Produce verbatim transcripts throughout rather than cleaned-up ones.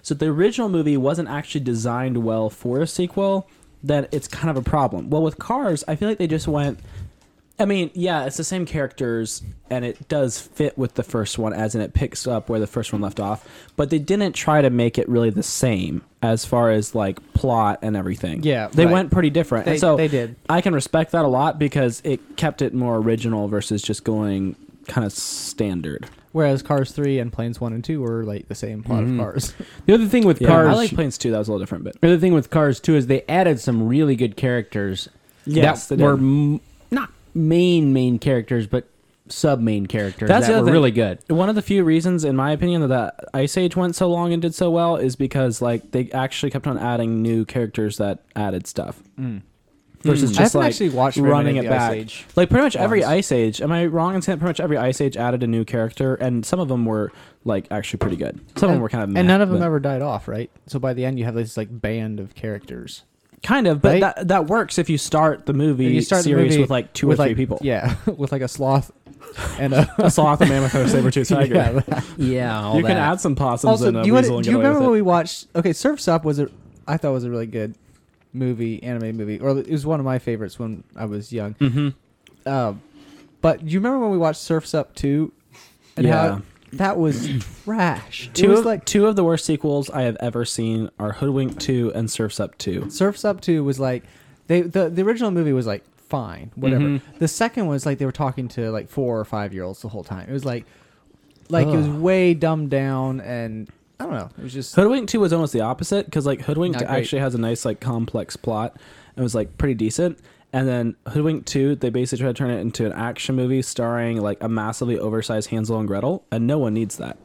So the original movie wasn't actually designed well for a sequel, then it's kind of a problem. Well, with Cars, I feel like they just went... I mean, yeah, it's the same characters, and it does fit with the first one, as in it picks up where the first one left off. But they didn't try to make it really the same as far as like plot and everything. Yeah, they right. went pretty different. They, and so they did. I can respect that a lot because it kept it more original versus just going kind of standard. Whereas Cars three and Planes one and two were like the same plot Mhm. of Cars. The other thing with Yeah, Cars, I like Planes two. That was a little different, but the other thing with Cars two is they added some really good characters. Yes, that they were did. m- not main main characters, but sub main characters That's the that other were thing. really good. One of the few reasons, in my opinion, that, that Ice Age went so long and did so well is because like they actually kept on adding new characters that added stuff. Mm. Versus I just haven't like actually watched very running many it of the Ice back. Age Like pretty much every ones. Ice Age. Am I wrong in saying pretty much every Ice Age added a new character, and some of them were like actually pretty good. Some of them were kind of meh, and none of them but- ever died off, right? So by the end, you have this like band of characters. kind of, but Right? that that works if you start the movie If you start the series movie with like two with or three like, people. Yeah, with like a sloth and a, A sloth, a mammoth, and a saber-toothed tiger. yeah, that. Yeah, all You that. can add some possums Also, and a do you, wanna- weasel and do get you away remember with when it. we watched? Okay, Surf's Up was a, I thought was a really good movie, anime movie, or it was one of my favorites when I was young. Mm-hmm. Um, but do you remember when we watched Surf's Up two? And Yeah. how that was trash. It Two was of, like two of the worst sequels I have ever seen are Hoodwink two and Surf's Up two. Surf's Up two was like they the the original movie was like fine, whatever. Mhm. The second was like they were talking to like four or five year olds the whole time. It was like like it was Ugh. way dumbed down, and I don't know. It was just Hoodwink two was almost the opposite because like Hoodwink Not great. actually has a nice like complex plot. It was like pretty decent. And then Hoodwink two, they basically tried to turn it into an action movie starring like a massively oversized Hansel and Gretel, and no one needs that.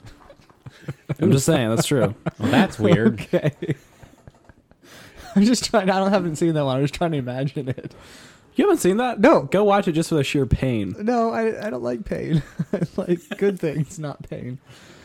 I'm just saying, that's true. Well, that's weird. okay. I'm just trying. I don't haven't seen that one. I'm just trying to imagine it. You haven't seen that? No. Go watch it just for the sheer pain. No, I I don't like pain. I like good things, not pain.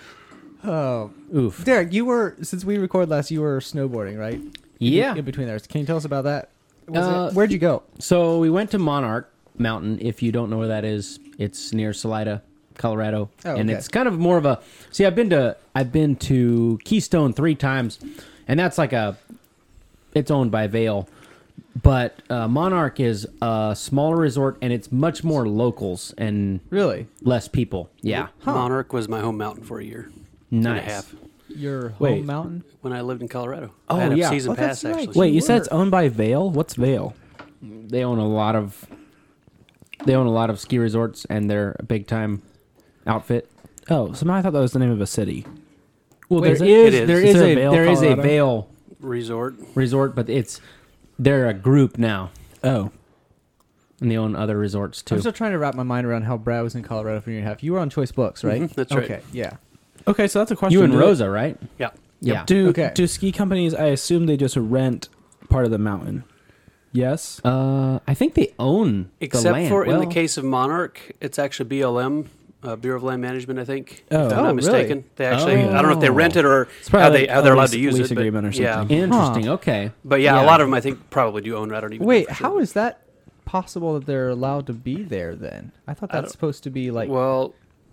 Oh, Oof. Derek, you were since we recorded last, you were snowboarding, right? Yeah. In between there, can you tell us about that? Was Uh, it, where'd you go? So we went to Monarch Mountain. If you don't know where that is, it's near Salida, Colorado, Oh, and okay. it's kind of more of a. See, I've been to I've been to Keystone three times, and that's like a. It's owned by Vail, but uh, Monarch is a smaller resort, and it's much more locals and Really? less people. Yeah, Huh. Monarch was my home mountain for a year nice. and a half Your home Wait. mountain? when I lived in Colorado. Oh, I had a yeah. season Oh, that's pass right. actually. Wait, you said were. it's owned by Vail? What's Vail? They own a lot of. They own a lot of ski resorts, and they're a big time outfit. Oh, somehow I thought that was the name of a city. Well, Wait, there is is, it? It there is. is Is it a Vail, there is a Colorado? Vail Resort. resort, but it's they're a group now, Oh. and they own other resorts too. I'm still trying to wrap my mind around how Brad was in Colorado for a year and a half. You were on Choice Books, right? Mhm, that's right. Okay, yeah. Okay, so that's a question. You and Do- Rosa, right? Yeah. Yeah. Do Okay. do ski companies? I assume they just rent part of the mountain. Yes. Uh, I think they own the Except land. for in the Well, case of Monarch, it's actually B L M, uh, Bureau of Land Management, I think. Oh. if I'm Oh, not really? mistaken. They actually, Oh. I don't know if they rent it or It's probably how they like how they're a allowed lease- to use lease it. but- agreement or Yeah, something. Interesting. Okay. but yeah, Yeah. a lot of them I think probably do own it. I don't even. know Wait, for how sure. is that possible that they're allowed to be there then? I thought I that's don't- supposed to be like Well,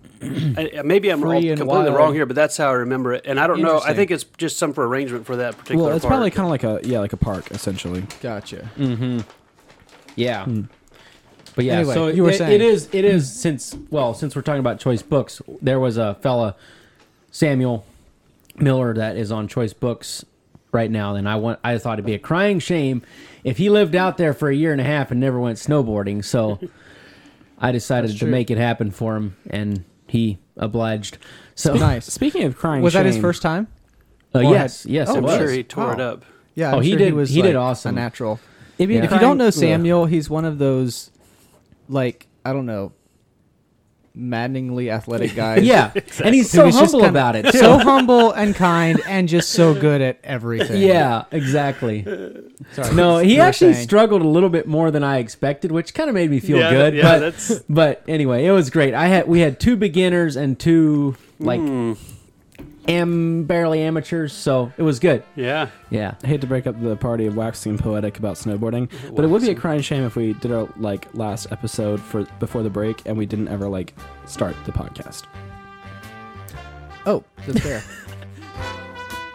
I, maybe I'm all Free and completely wild. wrong here, but that's how I remember it. And I don't know. I Interesting. think it's just some for arrangement for that particular. Well, it's part. probably kind of like a yeah, like a park essentially. gotcha. Mm-hmm. Yeah. Hmm. But yeah, Anyway, so you were it, saying. it is it is since well since we're talking about Choice Books, there was a fella Samuel Miller that is on Choice Books right now, and I want I thought it'd be a crying shame if he lived out there for a year and a half and never went snowboarding. So I decided That's to true. make it happen for him, and he obliged. So Nice. Speaking of crying, Was that his shame, first time? uh, Or yes, yes, Oh, it I'm was. sure he tore it Wow. up. Yeah, Oh, I'm he sure did- He, was he did like, awesome. A natural. It'd be Yeah. If you crying- don't know Ugh. Samuel, he's one of those, like I don't know, maddeningly athletic guys. Yeah, and he's Who so is just humble kinda- about it too. so humble and kind, and just so good at everything. Yeah, exactly. Sorry. No, he You were actually saying. struggled a little bit more than I expected, which kind of made me feel Yeah, good. yeah, but that's- but anyway, it was great. I had we had two beginners and two like Hmm. am barely amateurs, so it was good. Yeah. Yeah. I hate to break up the party of waxing poetic about snowboarding, but it would be a Waxing. crying shame if we did our like last episode for before the break and we didn't ever like start the podcast. Oh, that's fair.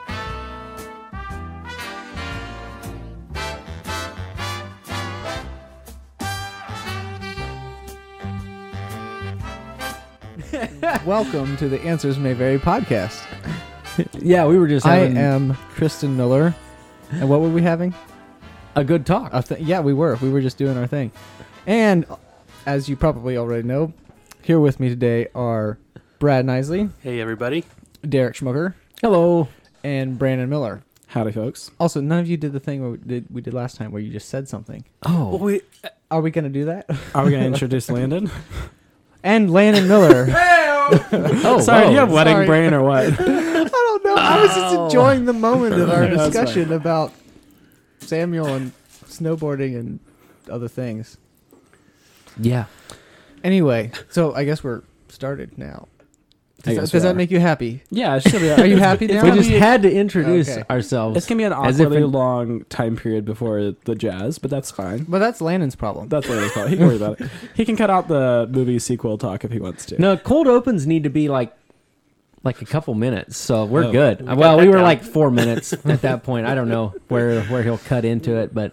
Welcome to the Answers May Vary podcast. Yeah, we were just I having am Kristen Miller. And what were we having? a good talk. A th- yeah, we were. We were just doing our thing. And as you probably already know, here with me today are Brad Nisley, Hey, everybody. Derek Schmucker, Hello. and Brandon Miller. Howdy, folks. Also, none of you did the thing where we did, we did last time where you just said something. Oh. Well, we, Are we going to do that? Are we going to introduce Landon? And Landon Miller. oh, Sorry, whoa. do you have wedding sorry. brain or what? I don't know. I was just enjoying the moment of our That's discussion about Samuel and snowboarding and other things. Yeah. Anyway, so I guess we're started now. I Does, that, guess does we that are. make you happy? Yeah, it should be. Are you happy now? We gonna just be- had to introduce Okay. ourselves. It's going to be an As if awkwardly in- long time period before the jazz, but that's fine. But that's Landon's problem. That's what it's called. He can worry about it. He can cut out the movie sequel talk if he wants to. No, cold opens need to be like like a couple minutes, so we're Oh. good. We well, got we that were down. like four minutes at that point. I don't know where where he'll cut into it, but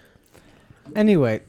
Anyway,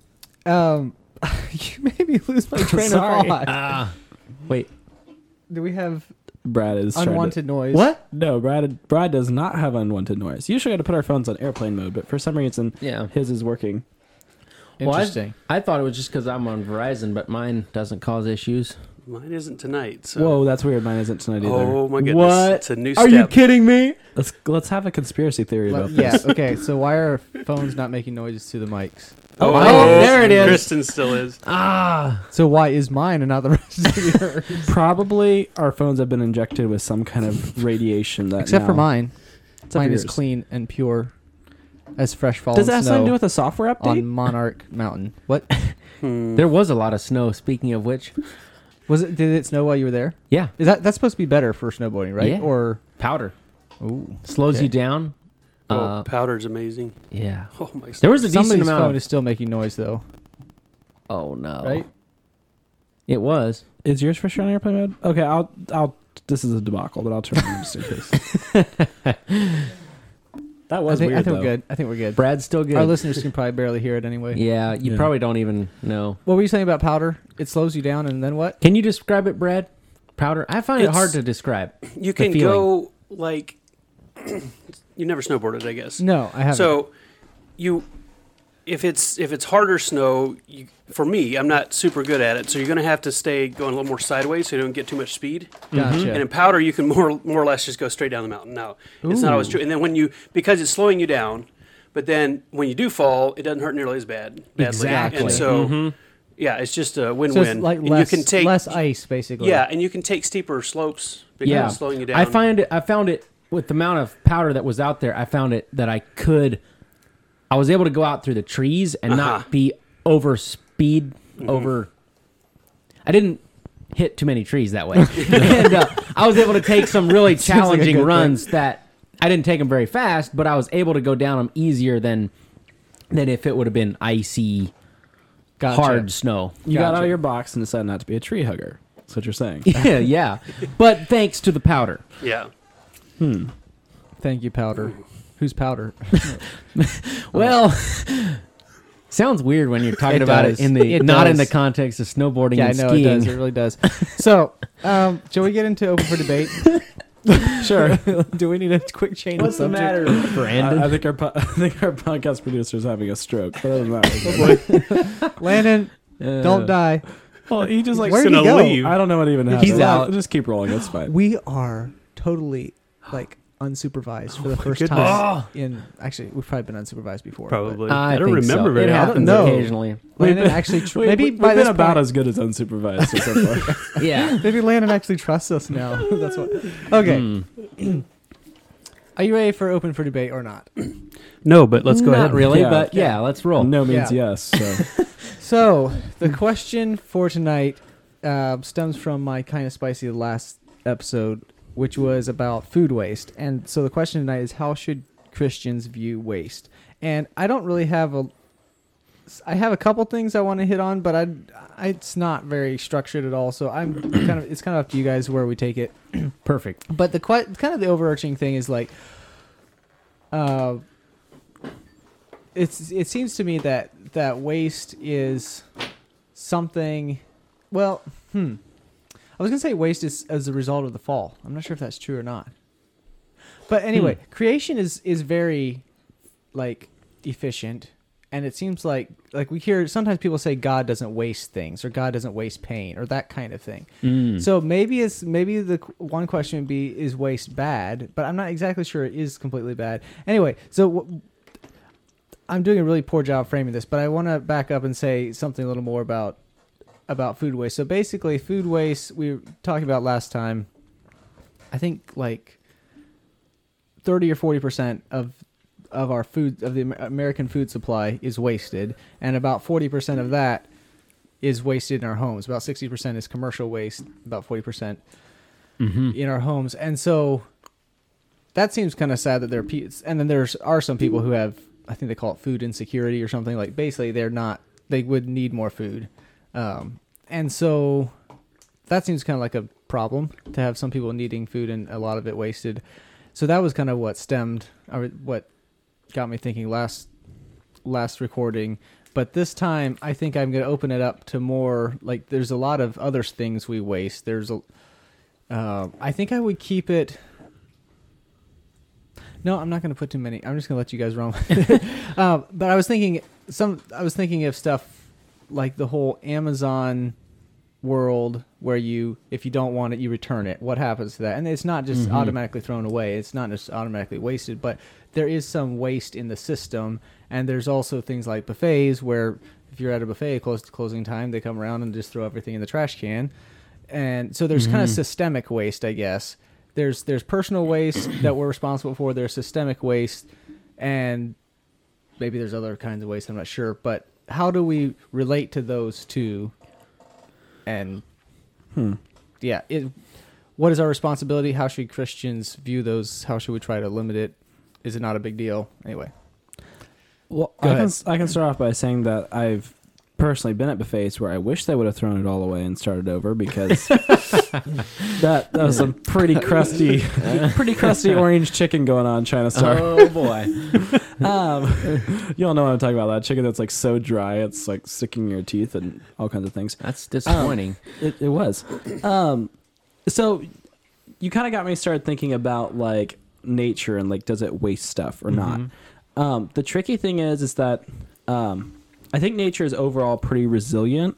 um, you made me lose my train Sorry. of thought. ah, wait, Do we have Brad is trying to- unwanted noise? what? No, Brad. Brad does not have unwanted noise. Usually, got to put our phones on airplane mode, but for some reason, Yeah. his is working. Well, I- Interesting. I thought it was just because I'm on Verizon, but mine doesn't cause issues. mine isn't tonight. So. Whoa, that's weird. Mine isn't tonight either. Oh, my goodness. What? It's a new Are step. you kidding me? Let's let's have a conspiracy theory Let- about yeah. this. Okay. So why are phones not making noises to the mics? Oh, oh, there it is. Kristen still is. Ah, So why is mine and not the rest of yours? Probably our phones have been injected with some kind of radiation that. Except for now- mine. Except for Mine is yours. clean and pure as fresh fallen Does that have snow something to do with a software update? on Monarch Mountain. What Hmm. there was a lot of snow. Speaking of which, was it? Did it snow while you were there? yeah, Is that that's supposed to be better for snowboarding, right? Yeah. Or powder ooh, slows Okay. you down. Oh, Uh, powder's amazing. yeah, Oh, my there was a decent somebody's amount. phone Of, is still making noise though, oh no, right? It was. Is yours for sure on airplane mode? Okay, I'll I'll. This is a debacle, but I'll turn it on just in case. That I was think, weird. I think though. we're good. I think we're good. Brad's still good. Our listeners can probably barely hear it anyway. Yeah, you Yeah. probably don't even know. What were you saying about powder? It slows you down, and then what? Can you describe it, Brad? Powder? I find it It's- hard to describe. You can feeling. go like. You never snowboarded, I guess. No, I haven't. So, you, if it's if it's harder snow, you, for me, I'm not super good at it. So you're going to have to stay going a little more sideways, so you don't get too much speed. gotcha. And in powder, you can more more or less just go straight down the mountain. Now, it's not always Ooh. true. And then when you because it's slowing you down, but then when you do fall, it doesn't hurt nearly as bad. Badly. Exactly. And so, Mhm. yeah, it's just a So win-win. it's like and less, you can take less ice, basically. yeah, and you can take steeper slopes because Yeah, it's slowing you down. I find it. I found it with the amount of powder that was out there. I found it that I could. I was able to go out through the trees and Uh-huh. not be over speed over. I didn't hit too many trees that way, and uh, I was able to take some really like a challenging good runs that I didn't take them very fast, but I was able to go down them easier than than if it would have been icy, Gotcha. hard snow. You got out Gotcha. of your box and decided not to be a tree hugger. That's what you're saying. Yeah, yeah, but thanks to the powder. yeah. Thank you, powder. Who's powder? Well, sounds weird when you're talking It about does. it in the It not in the does. context of snowboarding Yeah, I and know skiing. it does. It really does. So, um, shall we get into open for debate? Sure. Do we need a quick change of What's the subject? matter, Brandon? I, I think our po- I think our podcast producer is having a stroke. But other than that, Landon, uh, don't die. Well, he just like Where'd he go? I don't know what even happened. He's out. Just keep rolling. It's fine. We are totally like unsupervised for the first goodness. time in. Actually, we've probably been unsupervised before. but Probably. I, I don't think remember so. very It often. happens No. occasionally. Landon actually tr- We, maybe we, by we've this been about point- as good as unsupervised so, so far. Yeah. Maybe Landon actually trusts us now. That's what. Okay. Hmm. Are you ready for open for debate or not? No, but let's go Not ahead. really, Yeah. but yeah, let's roll. No means Yeah. yes. So So the question for tonight uh, stems from my kind of spicy last episode, which was about food waste. And so the question tonight is, how should Christians view waste? And I don't really have a. I have a couple things I want to hit on, but I, I it's not very structured at all. So I'm kind of it's kind of up to you guys where we take it. Perfect. But the quite kind of the overarching thing is like, uh, it's it seems to me that that waste is something. Well, hmm. I was gonna say waste is as a result of the fall. I'm not sure if that's true or not. But anyway, Hmm. creation is is very like efficient, and it seems like like we hear sometimes people say God doesn't waste things or God doesn't waste pain or that kind of thing. Mm. So maybe it's maybe the qu- one question would be, is waste bad? But I'm not exactly sure it is completely bad. Anyway, so w- I'm doing a really poor job framing this, but I want to back up and say something a little more about about food waste. So basically, food waste we were talking about last time. I think like thirty or forty percent of of our food of the Amer- American food supply is wasted, and about forty percent of that is wasted in our homes. About sixty percent is commercial waste. About forty percent Mm-hmm. in our homes, and so that seems kind of sad that there are pe- and then there's are some people who have, I think they call it food insecurity or something, like basically they're not, they would need more food, um, and so that seems kind of like a problem to have some people needing food and a lot of it wasted. So that was kind of what stemmed or what got me thinking last last recording. But this time I think I'm going to open it up to more, like there's a lot of other things we waste. There's a uh, I think I would keep it. No, I'm not going to put too many. I'm just going to let you guys run. um, but I was thinking some. I was thinking of stuff like the whole Amazon world, where you, if you don't want it, you return it. What happens to that? And it's not just Mhm. automatically thrown away. It's not just automatically wasted, but there is some waste in the system. And there's also things like buffets, where if you're at a buffet close to closing time, they come around and just throw everything in the trash can. And so there's kind of Mhm. systemic waste, I guess. There's there's personal waste that we're responsible for. There's systemic waste, and maybe there's other kinds of waste. I'm not sure, but how do we relate to those two? And Hmm. yeah, it, what is our responsibility? How should Christians view those? How should we try to limit it? Is it not a big deal? Anyway, Well, Go I can ahead. I can start off by saying that I've personally been at buffets where I wish they would have thrown it all away and started over, because that that was some pretty crusty, pretty crusty orange chicken going on China Star. Oh boy. Um, you all know what I'm talking about. That chicken that's like so dry, it's like sticking in your teeth and all kinds of things. That's disappointing. It, it was. Um, so you kind of got me started thinking about like nature and like, does it waste stuff or not? Um, the tricky thing is, is that um, I think nature is overall pretty resilient.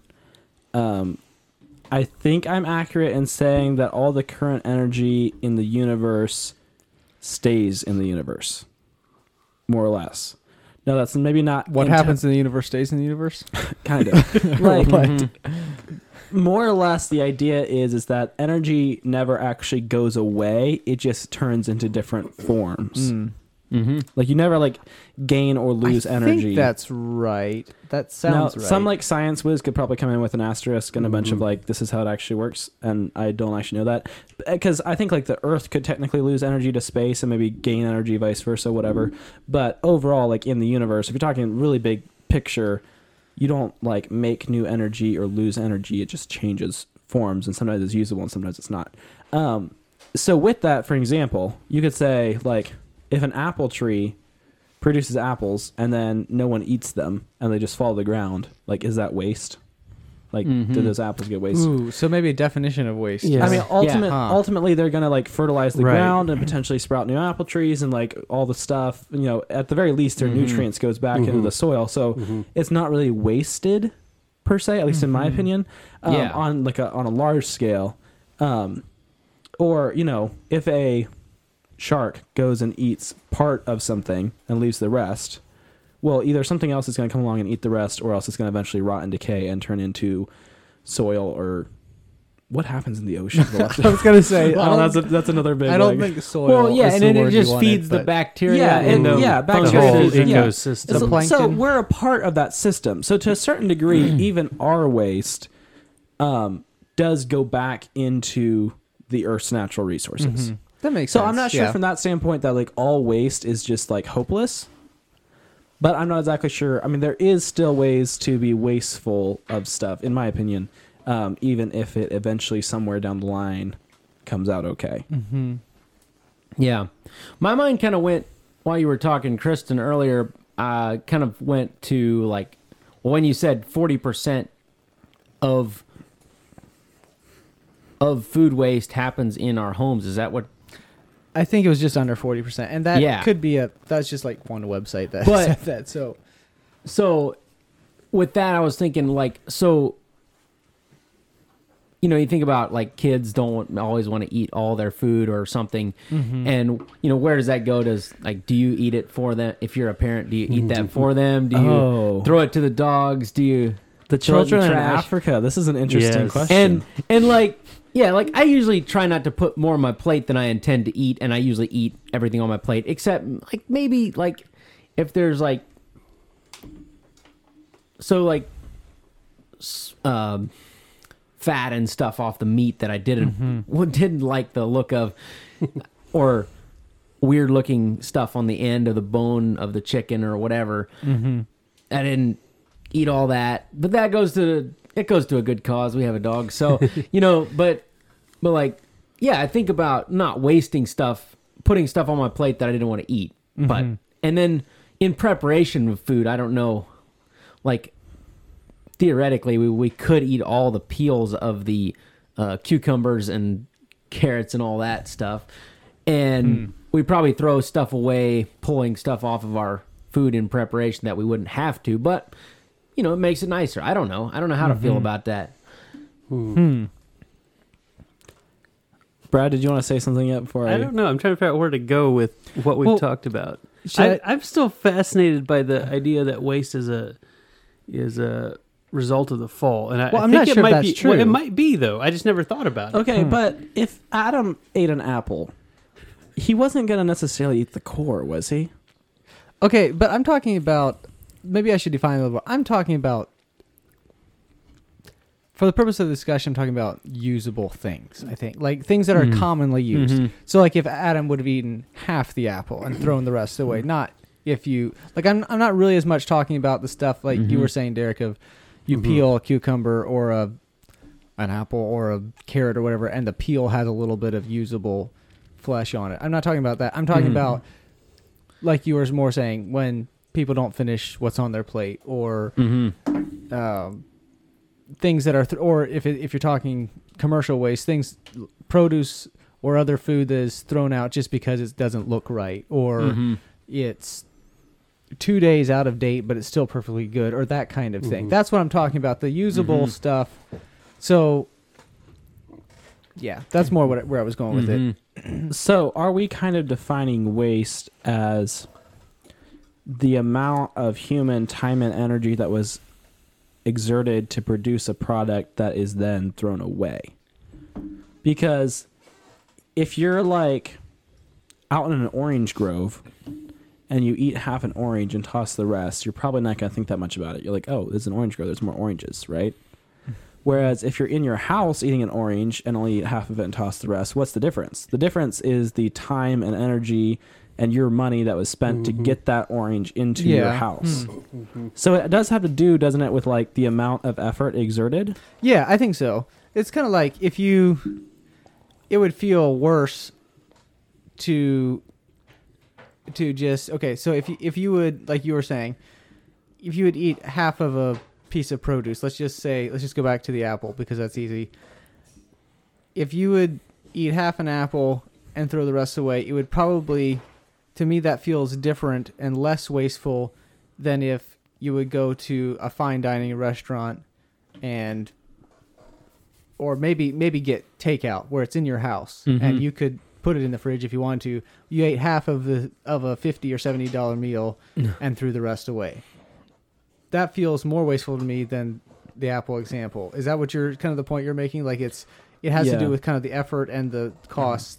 Um, I think I'm accurate in saying that all the current energy in the universe stays in the universe, more or less. No, that's maybe not what inte- happens in the universe stays in the universe. kind of like Mhm. more or less the idea is is that energy never actually goes away, it just turns into different forms. Mm. Mhm. Like you never like gain or lose I energy. think that's right. That now, sounds right. some like science whiz could probably come in with an asterisk and a bunch of Mhm. like, this is how it actually works, and I don't actually know that, because I think like the Earth could technically lose energy to space and maybe gain energy, vice versa, whatever. But overall, like in the universe, if you're talking really big picture, you don't like make new energy or lose energy. It just changes forms, and sometimes it's usable and sometimes it's not. Um, so with that, for example, you could say like, if an apple tree produces apples and then no one eats them and they just fall to the ground, like, is that waste? Like, Mhm. did those apples get wasted? Ooh, so maybe a definition of waste. Yeah. I mean, ultimate, Huh. ultimately, they're gonna like fertilize the Right. ground and potentially sprout new apple trees and like all the stuff. You know, at the very least, their Mhm. nutrients goes back into Mhm. the soil, so Mhm. it's not really wasted per se, at least in my Mhm. opinion. Um, Yeah. On like a on a large scale, um, or you know, if a shark goes and eats part of something and leaves the rest, well, either something else is going to come along and eat the rest, or else it's going to eventually rot and decay and turn into soil. Or what happens in the ocean? I was gonna say. I Well, don't, that's a, that's another big. I don't like- think soil. Well, yeah, is and the then it word you just wanted, feeds the but- bacteria. Yeah, and and- the yeah, The bacteria whole feeds- yeah. ecosystem. The So- plankton? So we're a part of that system. So to a certain degree, even our waste um, does go back into the Earth's natural resources. Mhm. That makes So sense. I'm not sure yeah. from that standpoint that like all waste is just like hopeless. But I'm not exactly sure. I mean, there is still ways to be wasteful of stuff, in my opinion, um, even if it eventually somewhere down the line comes out okay. Mhm. Yeah. My mind kind of went, while you were talking, Kristen, earlier, uh, kind of went to like, well, when you said forty percent of of food waste happens in our homes. Is that what? I think it was just under forty percent, and that Yeah. could be a. That's just like one website that But- said that. So So, with that, I was thinking like so. You know, you think about like kids don't always want to eat all their food or something, and you know where does that go? Does like do you eat it for them? If you're a parent, do you eat that for them? Do you Oh. throw it to the dogs? Do you The throw it in children in trash? Africa. This is an interesting Yes. question. And and like yeah, like I usually try not to put more on my plate than I intend to eat, and I usually eat everything on my plate except like maybe like if there's like so like s- um fat and stuff off the meat that I didn't w didn't like the look of or weird looking stuff on the end of the bone of the chicken or whatever. I didn't eat all that, but that goes to it goes to a good cause. We have a dog, so you know. But but like, yeah, I think about not wasting stuff, putting stuff on my plate that I didn't want to eat. But and then in preparation of food, I don't know, like theoretically, we we could eat all the peels of the uh, cucumbers and carrots and all that stuff, and we probably throw stuff away, pulling stuff off of our food in preparation that we wouldn't have to, but you know, it makes it nicer. I don't know. I don't know how to feel about that. Hmm. Brad, did you want to say something yet before I? I don't know. I'm trying to figure out where to go with what we've Well, talked about. should I, I'm still fascinated by the idea that waste is a is a result of the fall, and I, Well, I I'm think not it sure if might that's be. true. Well, it might be though. I just never thought about it. Okay, but if Adam ate an apple, he wasn't going to necessarily eat the core, was he? okay, but I'm talking about. Maybe I should define it a little bit. I'm talking about. For the purpose of the discussion, I'm talking about usable things, I think. Like, things that are Mhm. commonly used. Mhm. So, like, if Adam would have eaten half the apple and thrown the rest away, not if you... Like, I'm I'm not really as much talking about the stuff, like you Mhm. were saying, Derek, of you Mhm. peel a cucumber or a an apple or a carrot or whatever, and the peel has a little bit of usable flesh on it. I'm not talking about that. I'm talking Mhm. about, like you were more saying, when people don't finish what's on their plate, or... Mm-hmm. Um, things that are, th- or if it, if you're talking commercial waste, things, produce or other food that is thrown out just because it doesn't look right, or Mm-hmm. it's two days out of date, but it's still perfectly good, or that kind of thing. Mhm. That's what I'm talking about. The usable Mhm. stuff. So, yeah, that's more what I- where I was going with it. Mm-hmm. So, are we kind of defining waste as the amount of human time and energy that was exerted to produce a product that is then thrown away? Because if you're like out in an orange grove and you eat half an orange and toss the rest, you're probably not going to think that much about it. You're like, oh, there's an orange grove, there's more oranges, right? Whereas if you're in your house eating an orange and only eat half of it and toss the rest, what's the difference? The difference is the time and energy and your money that was spent to get that orange into your Yeah. house. Hmm. So it does have to do, doesn't it, with like the amount of effort exerted? Yeah, I think so. It's kind of like if you, it would feel worse to, to just okay. So if you if you would, like you were saying, if you would eat half of a piece of produce, let's just say, let's just go back to the apple because that's easy. If you would eat half an apple and throw the rest away, it would probably, to me, that feels different and less wasteful than if you would go to a fine dining restaurant and, or maybe maybe get takeout where it's in your house Mhm. and you could put it in the fridge if you want to. You ate half of the of a fifty or seventy dollar meal and threw the rest away. That feels more wasteful to me than the apple example. Is that what you're kind of the point you're making? Like it's it has to Yeah. do with kind of the effort and the cost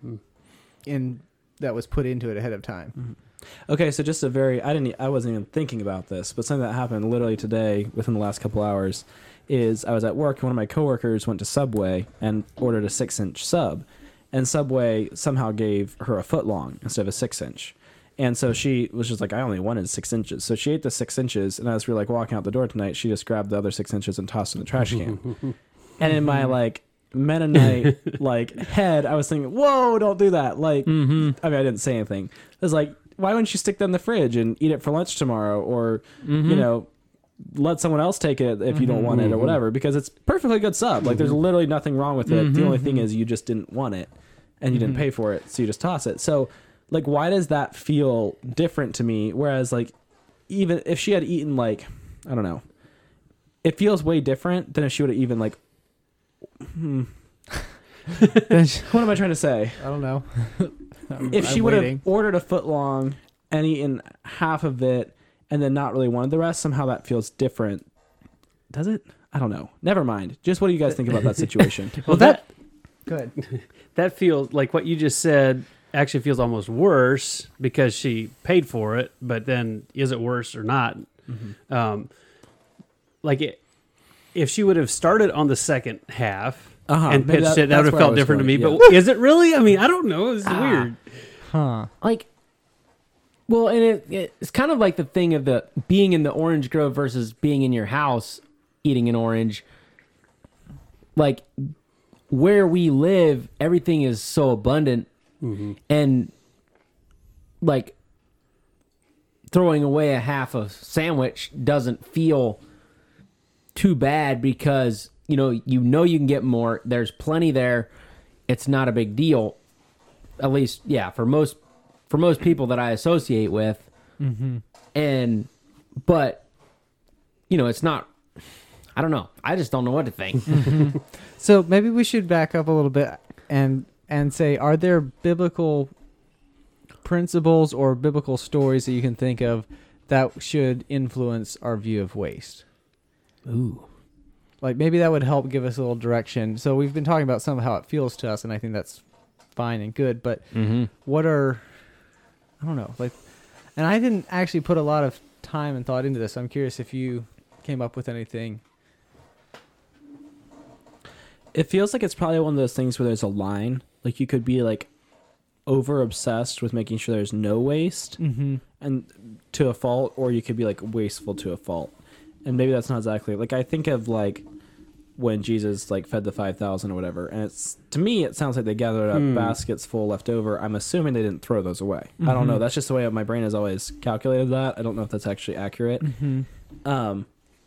in that was put into it ahead of time. Okay, so just a very I didn't e- I wasn't even thinking about this, but something that happened literally today within the last couple hours is I was at work and one of my coworkers went to Subway and ordered a six inch sub, and Subway somehow gave her a foot long instead of a six inch. And so she was just like, I only wanted six inches. So she ate the six inches, and as we were like walking out the door tonight, she just grabbed the other six inches and tossed it in the trash can. And in my like Mennonite like head, I was thinking, whoa, don't do that. Like, Mm-hmm. I mean, I didn't say anything. It was like, why wouldn't you stick that in the fridge and eat it for lunch tomorrow? Or, Mm-hmm. you know, let someone else take it if you don't want it or whatever, because it's perfectly good sub. Like there's literally nothing wrong with it. The only thing is you just didn't want it and you didn't pay for it, so you just toss it. So like, why does that feel different to me? Whereas like, even if she had eaten like, I don't know, it feels way different than if she would have even like, hmm. What am I trying to say? I don't know. I'm, If she I'm would have waiting. ordered a foot long and eaten half of it and then not really wanted the rest, somehow that feels different. Does it? I don't know. Never mind. Just what do you guys think about that situation? Well, that- that Go ahead. that feels like what you just said actually feels almost worse because she paid for it, but then is it worse or not? Mm-hmm. Um, like it, if she would have started on the second half Uh-huh. and Maybe pitched that- it, that that's would have where I felt was different going, to me. yeah. But is it really? I mean, I don't know. It's Ah. weird. Huh. Like, well, and it, it it's kind of like the thing of the being in the orange grove versus being in your house eating an orange. Like, where we live, everything is so abundant, and like throwing away a half a sandwich doesn't feel too bad because you know you know you can get more. There's plenty there. It's not a big deal. At least, yeah, for most for most people that I associate with. And but you know, it's not. I don't know. I just don't know what to think. So maybe we should back up a little bit and and say, are there biblical principles or biblical stories that you can think of that should influence our view of waste? Ooh. Like maybe that would help give us a little direction. So we've been talking about some of how it feels to us, and I think that's fine and good. But Mm-hmm. what are, I don't know, like, and I didn't actually put a lot of time and thought into this. I'm curious if you came up with anything. It feels like it's probably one of those things where there's a line. Like you could be like over obsessed with making sure there's no waste Mm-hmm. and to a fault, or you could be like wasteful to a fault. And maybe that's not exactly like I think of like when Jesus like fed the five thousand or whatever, and it's to me it sounds like they gathered up Hmm. baskets full left over. I'm assuming they didn't throw those away. I don't know. That's just the way my brain has always calculated that. I don't know if that's actually accurate. Mm-hmm. Um,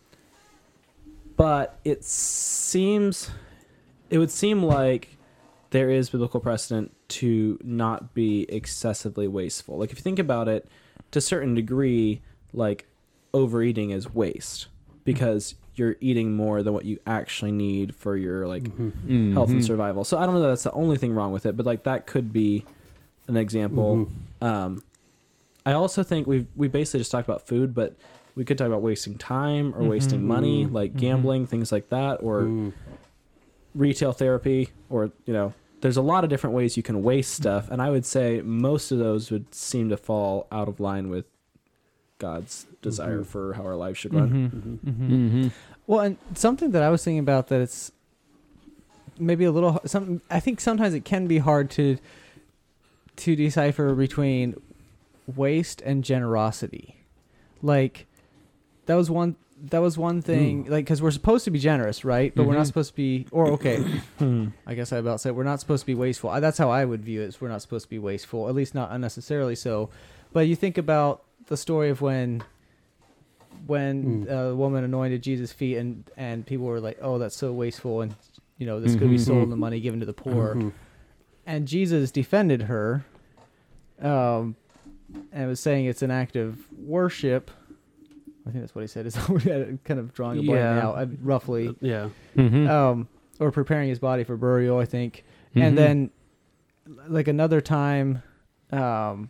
but it seems, it would seem like there is biblical precedent to not be excessively wasteful. Like if you think about it, to a certain degree, like overeating is waste because you're eating more than what you actually need for your like Mm-hmm. health and survival. So I don't know that that's the only thing wrong with it, but like that could be an example. Um, I also think we've we basically just talked about food, but we could talk about wasting time or wasting money, like gambling, things like that, or Mm. retail therapy, or you know, there's a lot of different ways you can waste stuff, and I would say most of those would seem to fall out of line with God's desire Mhm. for how our lives should run. Mm-hmm. Mm-hmm. Well, and something that I was thinking about that it's maybe a little some. I think sometimes it can be hard to to decipher between waste and generosity. Like that was one. That was one thing. Like because we're supposed to be generous, right? But we're not Mhm. supposed to be. Or okay, I guess I about said we're not supposed to be wasteful. I, that's how I would view it. Is we're not supposed to be wasteful, at least not unnecessarily so. But you think about the story of when when Mm. a woman anointed Jesus' feet, and and people were like, "Oh, that's so wasteful," and you know this could be Mhm. sold and the money given to the poor. Mhm. And Jesus defended her, um, and was saying it's an act of worship. I think that's what he said. Is kind of drawing a blank Yeah. now, uh, roughly, Yeah. Mm-hmm. um, or preparing his body for burial, I think. Mhm. And then, like another time, um,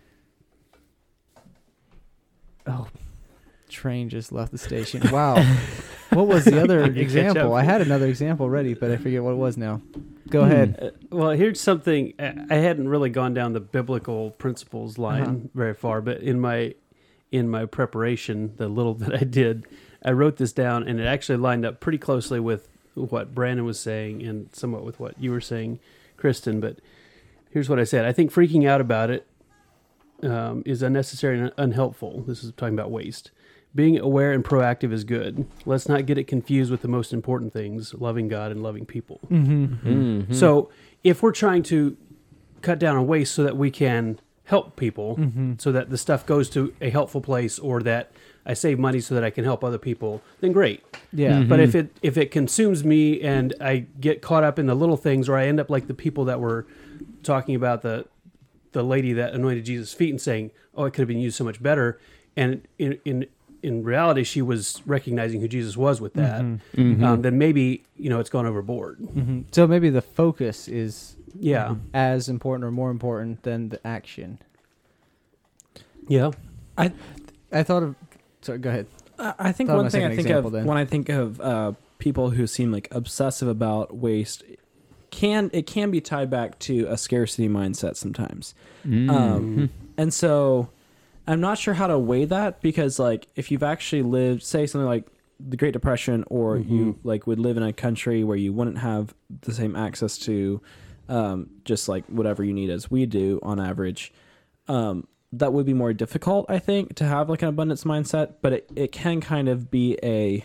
oh, train just left the station. Wow. What was the other Catch example? up. I had another example ready, but I forget what it was now. Go Hmm. ahead. Uh, well, here's something. I I hadn't really gone down the biblical principles line Uh-huh. very far, but in my in my preparation, the little that I did, I wrote this down, and it actually lined up pretty closely with what Brandon was saying and somewhat with what you were saying, Kristen. But here's what I said. I think freaking out about it um, is unnecessary and unhelpful. This is talking about waste. Being aware and proactive is good. Let's not get it confused with the most important things, loving God and loving people. Mm-hmm. Mm-hmm. So if we're trying to cut down on waste so that we can help people Mm-hmm. so that the stuff goes to a helpful place, or that I save money so that I can help other people, then great. Yeah. Mhm. But if it if it consumes me and I get caught up in the little things, or I end up like the people that were talking about the the lady that anointed Jesus' feet and saying, "Oh, it could have been used so much better," and in in in reality, she was recognizing who Jesus was with that. Mhm. Mhm. Um, then maybe you know it's gone overboard. Mhm. So maybe the focus is Yeah, as important or more important than the action. yeah. I thought of. Sorry, go ahead. I I think Thought of one my thing I second think example of then. when I think of uh, people who seem like obsessive about waste, can it can be tied back to a scarcity mindset sometimes. Mhm. Um, and so I'm not sure how to weigh that, because like if you've actually lived, say something like the Great Depression, or Mhm. you like would live in a country where you wouldn't have the same access to um, just like whatever you need as we do on average, um, that would be more difficult, I think, to have like an abundance mindset. But it, it can kind of be a,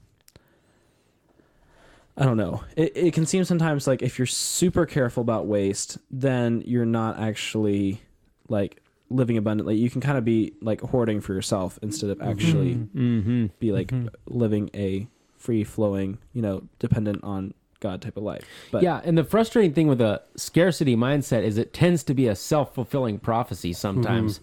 I don't know. It, it can seem sometimes like if you're super careful about waste, then you're not actually like living abundantly. You can kind of be like hoarding for yourself instead of actually Mhm. be like Mhm. living a free flowing, you know, dependent on God type of life. But Yeah, and the frustrating thing with a scarcity mindset is it tends to be a self-fulfilling prophecy sometimes,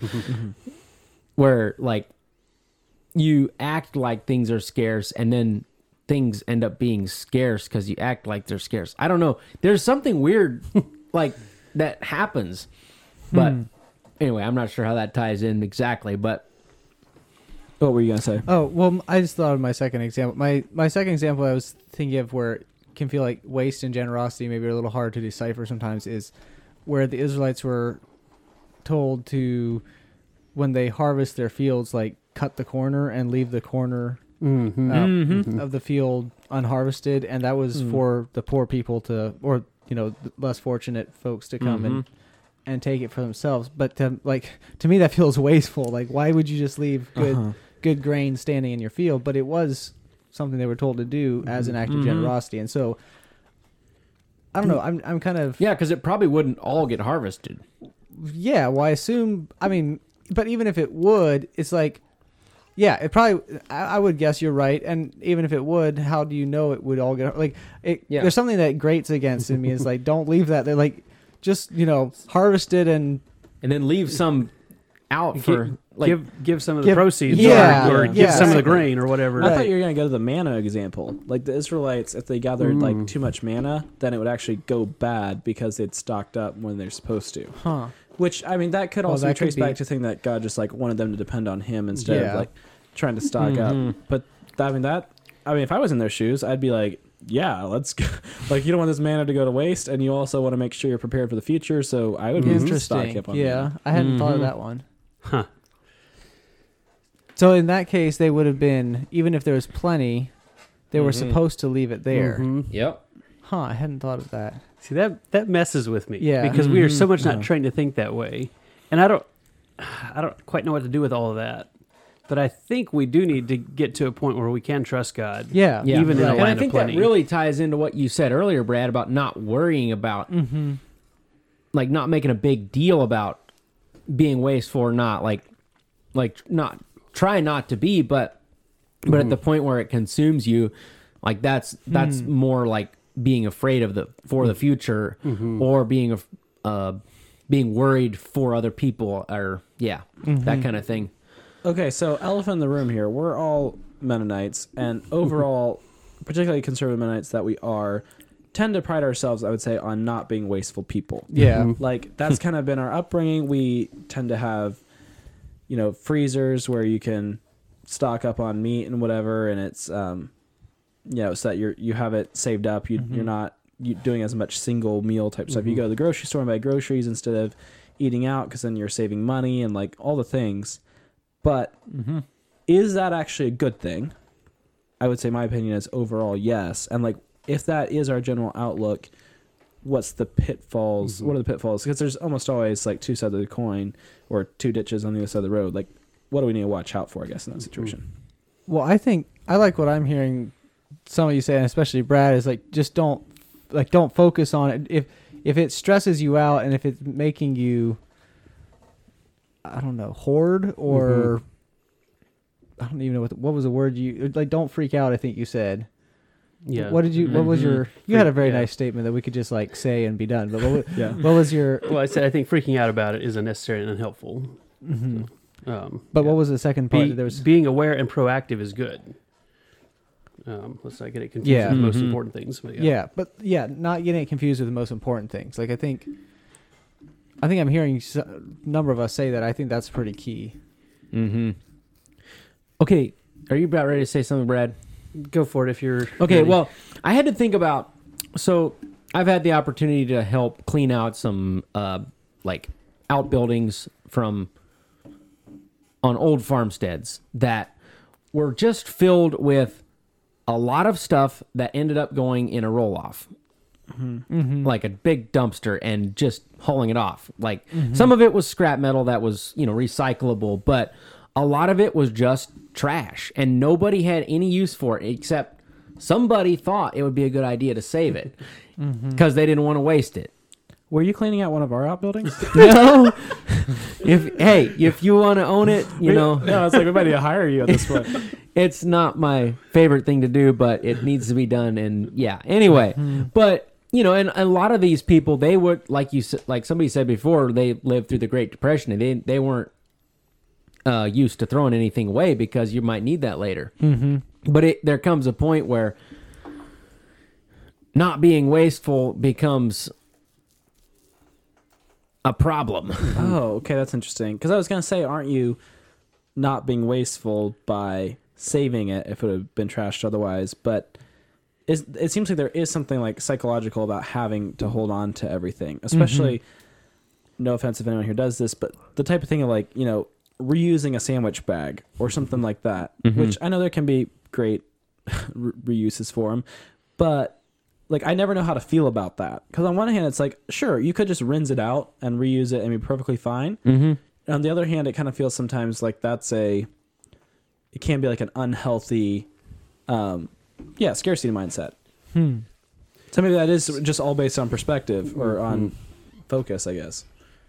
where like you act like things are scarce and then things end up being scarce because you act like they're scarce. I don't know. There's something weird like that happens. But Hmm. anyway, I'm not sure how that ties in exactly, but what were you gonna say? Oh well, I just thought of my second example. My my second example I was thinking of where it can feel like waste and generosity maybe are a little hard to decipher sometimes is where the Israelites were told to, when they harvest their fields, like cut the corner and leave the corner Mm-hmm. uh, Mhm. of the field unharvested, and that was Mm. for the poor people to, or you know, the less fortunate folks to come and and take it for themselves. But to, like to me, that feels wasteful. Like, why would you just leave good Uh-huh. good grain standing in your field? But it was something they were told to do as an act of Mhm. generosity, and so I don't know. I'm I'm kind of yeah, because it probably wouldn't all get harvested. yeah. Well, I assume. I mean, but even if it would, it's like. Yeah, it probably. I I would guess you're right, and even if it would, how do you know it would all get like? It, Yeah. There's something that grates against in me. Is like, don't leave that. They're like, just you know, harvest it and And then leave some out for Give- like give give some of the give- proceeds, yeah, or, or yeah, give some of the exactly. grain or whatever. I Right. thought you were going to go to the manna example. Like the Israelites, if they gathered Mm. like too much manna, then it would actually go bad because they'd stocked up when they're supposed to. huh. Which, I mean, that could Well, also that be traced could be- back to the thing that God just like wanted them to depend on Him instead Yeah. of like trying to stock Mhm. up. But I mean, that, I mean, if I was in their shoes, I'd be like, yeah, let's go. Like, you don't want this manna to go to waste, and you also want to make sure you're prepared for the future. So I would be stock Interesting. up on Yeah, manna. I hadn't thought of Mhm. that one. Huh. So in that case, they would have been, even if there was plenty, they were Mhm. supposed to leave it there. Mhm. Yep. Huh? I hadn't thought of that. See, that that messes with me. Yeah. Because we are so much not Yeah. trained to think that way, and I don't, I don't quite know what to do with all of that. But I think we do need to get to a point where we can trust God. Yeah. Yeah. Even in a and I land of think that plenty. really ties into what you said earlier, Brad, about not worrying about, Mm-hmm. like, not making a big deal about being wasteful or not, like, like not try not to be, but, but at the point where it consumes you, like that's that's Mm. more like being afraid of the for the future, Mhm. or being af- uh being worried for other people, or yeah, that kind of thing. Okay, so elephant in the room here. We're all Mennonites, and overall, particularly conservative Mennonites that we are, tend to pride ourselves, I would say, on not being wasteful people. Yeah. Mhm. Like, that's kind of been our upbringing. We tend to have, you know, freezers where you can stock up on meat and whatever, and it's, um, you know, so that you're, you have it saved up. You, Mhm. You're not you doing as much single meal type stuff. You Mhm. go to the grocery store and buy groceries instead of eating out, because then you're saving money and, like, all the things. But Mm-hmm. is that actually a good thing? I would say my opinion is overall yes. And like if that is our general outlook, what's the pitfalls? Mhm. What are the pitfalls? Because there's almost always like two sides of the coin or two ditches on the other side of the road. Like what do we need to watch out for, I guess, in that situation? Well, I think I like what I'm hearing some of you say, and especially Brad, is like just don't like don't focus on it. If if it stresses you out and if it's making you I don't know, hoard or I don't even know what the, what was the word you like. Don't freak out. I think you said. Yeah. What did you? What was Mhm. your? You had a very Yeah. nice statement that we could just like say and be done. But what, wa- Yeah. what was your? Well, I said I think freaking out about it is unnecessary and unhelpful. Mhm. Um, But yeah. what was the second part? Be- there was. being aware and proactive is good. Um, let's not get it confused Yeah. with the most Mhm. important things. But yeah. Yeah, but yeah, not getting it confused with the most important things. Like I think, I think I'm hearing s- a number of us say that. I think that's pretty key. Mm-hmm. Okay, are you about ready to say something, Brad? Go for it if you're Okay, ready. well, I had to think about. So I've had the opportunity to help clean out some uh, like outbuildings from on old farmsteads that were just filled with a lot of stuff that ended up going in a roll off. Mm-hmm. Like a big dumpster and just hauling it off. Like some of it was scrap metal that was, you know, recyclable, but a lot of it was just trash and nobody had any use for it except somebody thought it would be a good idea to save it because they didn't want to waste it. Were you cleaning out one of our outbuildings? No. If hey, if you want to own it, you know, No, it's like we might need to hire you at this point. it's not my favorite thing to do, but it needs to be done. And yeah, anyway, but you know, and a lot of these people, they would, like you said, like somebody said before, they lived through the Great Depression and they, they weren't uh, used to throwing anything away because you might need that later. Mm-hmm. But it, there comes a point where not being wasteful becomes a problem. Oh, okay, that's interesting. Because I was gonna say, aren't you not being wasteful by saving it if it would have been trashed otherwise? But is, it seems like there is something like psychological about having to hold on to everything, especially. No offense if anyone here does this, but the type of thing of like you know reusing a sandwich bag or something like that, Mhm. which I know there can be great re- reuses for them, but like I never know how to feel about that because on one hand it's like sure you could just rinse it out and reuse it and be perfectly fine. Mm-hmm. And on the other hand, it kind of feels sometimes like that's a, it can be like an unhealthy, um, yeah, scarcity mindset. Hmm. So maybe that is just all based on perspective or on focus, I guess.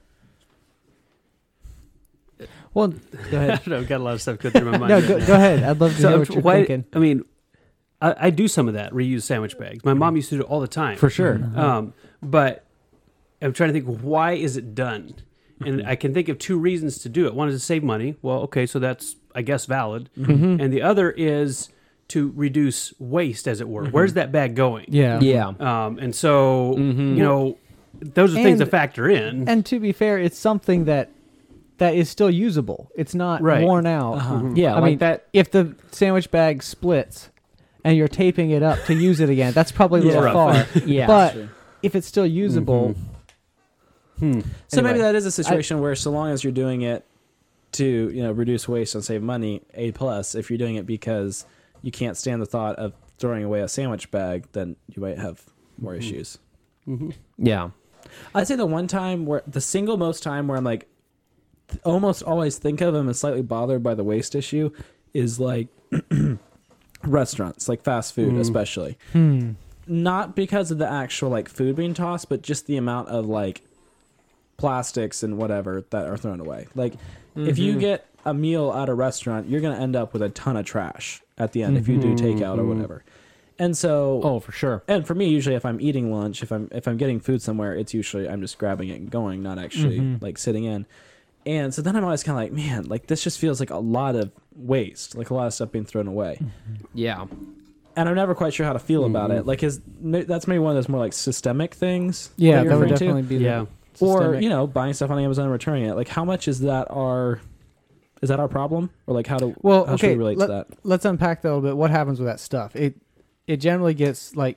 Well, go I ahead. don't know, I've got a lot of stuff going through my mind. no, right go, now. go ahead. I'd love to So hear what you're why- thinking. I mean, I, I do some of that reuse sandwich bags. My mom used to do it all the time. For sure. Um, but I'm trying to think, why is it done? And I can think of two reasons to do it. One is to save money. Well, okay, so that's I guess valid. Mm-hmm. And the other is to reduce waste, as it were. Where's that bag going? Yeah. Yeah. Um, and so Mhm. you know, those are things to And- factor in. And to be fair, it's something that that is still usable. It's not Right. worn out. Uh-huh. Mhm. Yeah, I like mean, that. if the sandwich bag splits and you're taping it up to use it again, that's probably a little Yeah. far. Yeah. But Sure. if it's still usable, Hmm. So maybe Anyway, that is a situation where so long as you're doing it to, you know, reduce waste and save money, A plus. If you're doing it because you can't stand the thought of throwing away a sandwich bag, then you might have more issues. Mhm. Yeah. I'd say the one time where the single most time where I'm like th- almost always think of and am slightly bothered by the waste issue is like restaurants, like fast food, Mm. especially. hmm. Not because of the actual like food being tossed, but just the amount of like plastics and whatever that are thrown away. Like if you get a meal at a restaurant, you're going to end up with a ton of trash at the end if you do takeout or whatever. And so Oh, for sure. and for me, usually if I'm eating lunch, if I'm if I'm getting food somewhere, it's usually I'm just grabbing it and going, not actually Mhm. like sitting in. And so then I'm always kind of like, man, like this just feels like a lot of waste, like a lot of stuff being thrown away. Yeah. And I'm never quite sure how to feel about Mhm. it. Like, is ma- that's maybe one of those more like systemic things. Yeah, that, that you're would referring to? definitely be Yeah. the Or systemic- you know, buying stuff on Amazon and returning it. Like, how much is that our? Is that our problem, or like how do Well, how should okay, we relate let- to that? let's unpack that a little bit. What happens with that stuff? It it generally gets like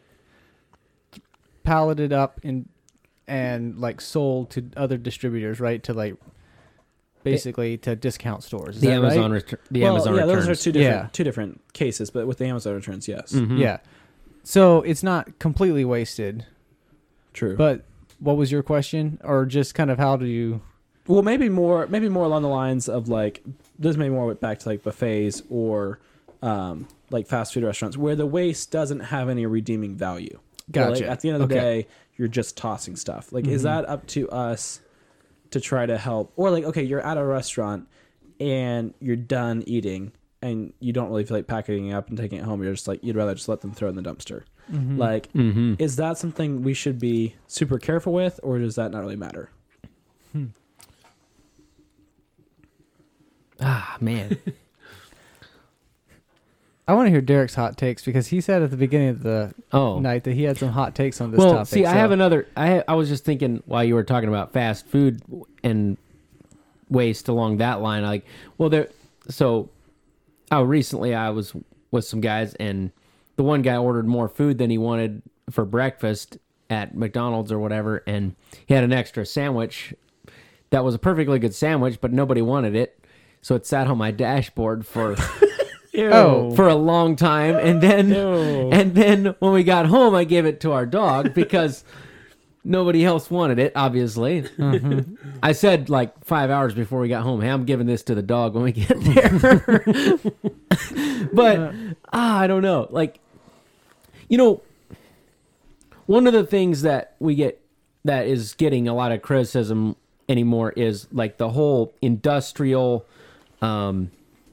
palleted up and and like sold to other distributors, right? To like basically to discount stores. Is The that Amazon right? retur- the well, Amazon yeah, returns. those are two different Yeah. two different cases, but with the Amazon returns, yes, Mhm. Yeah. So it's not completely wasted. true. But what was your question, or just kind of how do you? Well, maybe more, maybe more along the lines of like this. Maybe more back to like buffets or um, like fast food restaurants where the waste doesn't have any redeeming value. Where, like, Gotcha. at the end of the Okay. day, you're just tossing stuff. Like, is Mhm. that up to us to try to help, or like, okay, you're at a restaurant and you're done eating and you don't really feel like packing it up and taking it home. You're just like, you'd rather just let them throw it in the dumpster. Mhm. Like, Mm-hmm. is that something we should be super careful with, or does that not really matter? Ah, man. I want to hear Derek's hot takes because he said at the beginning of the Oh. night that he had some hot takes on this Well, topic. see, I so- have another. I I was just thinking while you were talking about fast food and waste along that line. Like, well, there. So, oh, recently I was with some guys, and the one guy ordered more food than he wanted for breakfast at McDonald's or whatever, and he had an extra sandwich that was a perfectly good sandwich, but nobody wanted it, so it sat on my dashboard for. Oh. for a long time, and then Ew. and then when we got home, I gave it to our dog because nobody else wanted it. Obviously, Mhm. I said like five hours before we got home, "Hey, I'm giving this to the dog when we get there." But ah, I don't know. Like, you know, one of the things that we get that is getting a lot of criticism anymore is like the whole industrial. Um,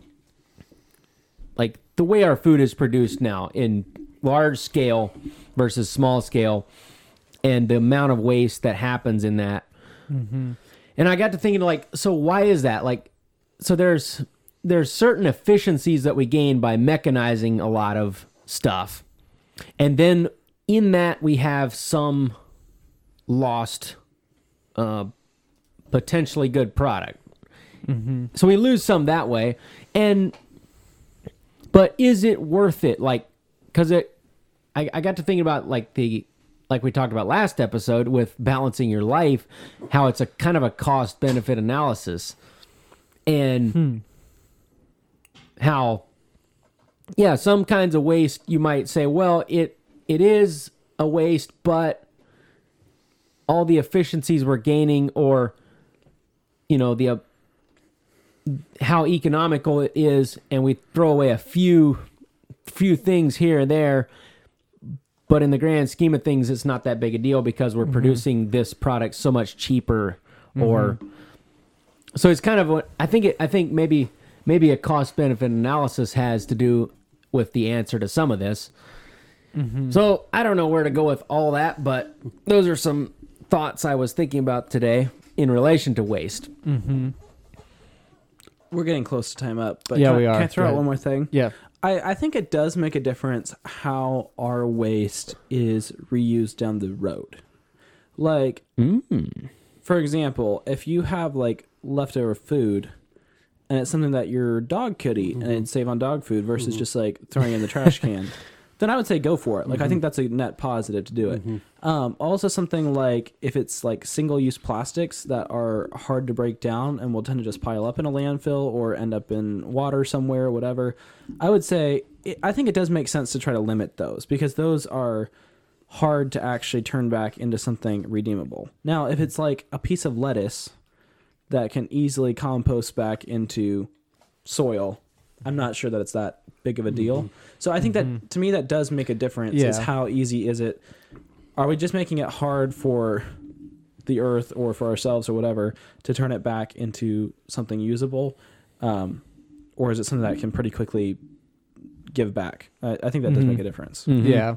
like the way our food is produced now in large scale versus small scale and the amount of waste that happens in that. Mhm. And I got to thinking like, so why is that? Like, so there's, there's certain efficiencies that we gain by mechanizing a lot of stuff. And then in that we have some lost, uh, potentially good product. Mhm. So we lose some that way. And, but is it worth it? Like, cause it, I, I got to thinking about like the, like we talked about last episode with balancing your life, how it's a kind of a cost benefit analysis and Hmm. how, yeah, some kinds of waste you might say, well, it, it is a waste, but all the efficiencies we're gaining or, you know, the, uh, how economical it is, and we throw away a few few things here and there, but in the grand scheme of things it's not that big a deal because we're Mhm. producing this product so much cheaper or so it's kind of what I think it, I think maybe maybe a cost benefit analysis has to do with the answer to some of this. Mhm. So I don't know where to go with all that, but those are some thoughts I was thinking about today in relation to waste. Mhm. We're getting close to time up, but Yeah, can, I- we are. Can I throw Go out ahead. one more thing? Yeah. I, I think it does make a difference how our waste is reused down the road. Like, Mm. for example, if you have like leftover food and it's something that your dog could eat and it'd save on dog food versus just like throwing it in the trash can, then I would say go for it. Like, I think that's a net positive to do it. Um, also, something like if it's like single use plastics that are hard to break down and will tend to just pile up in a landfill or end up in water somewhere or whatever, I would say it, I think it does make sense to try to limit those because those are hard to actually turn back into something redeemable. Now, if it's like a piece of lettuce that can easily compost back into soil, I'm not sure that it's that big of a deal. So I think that to me that does make a difference. Is Yeah. how easy is it? Are we just making it hard for the earth or for ourselves or whatever to turn it back into something usable, um, or is it something that can pretty quickly give back? I, I think that does Mhm. make a difference. Mhm. Yeah.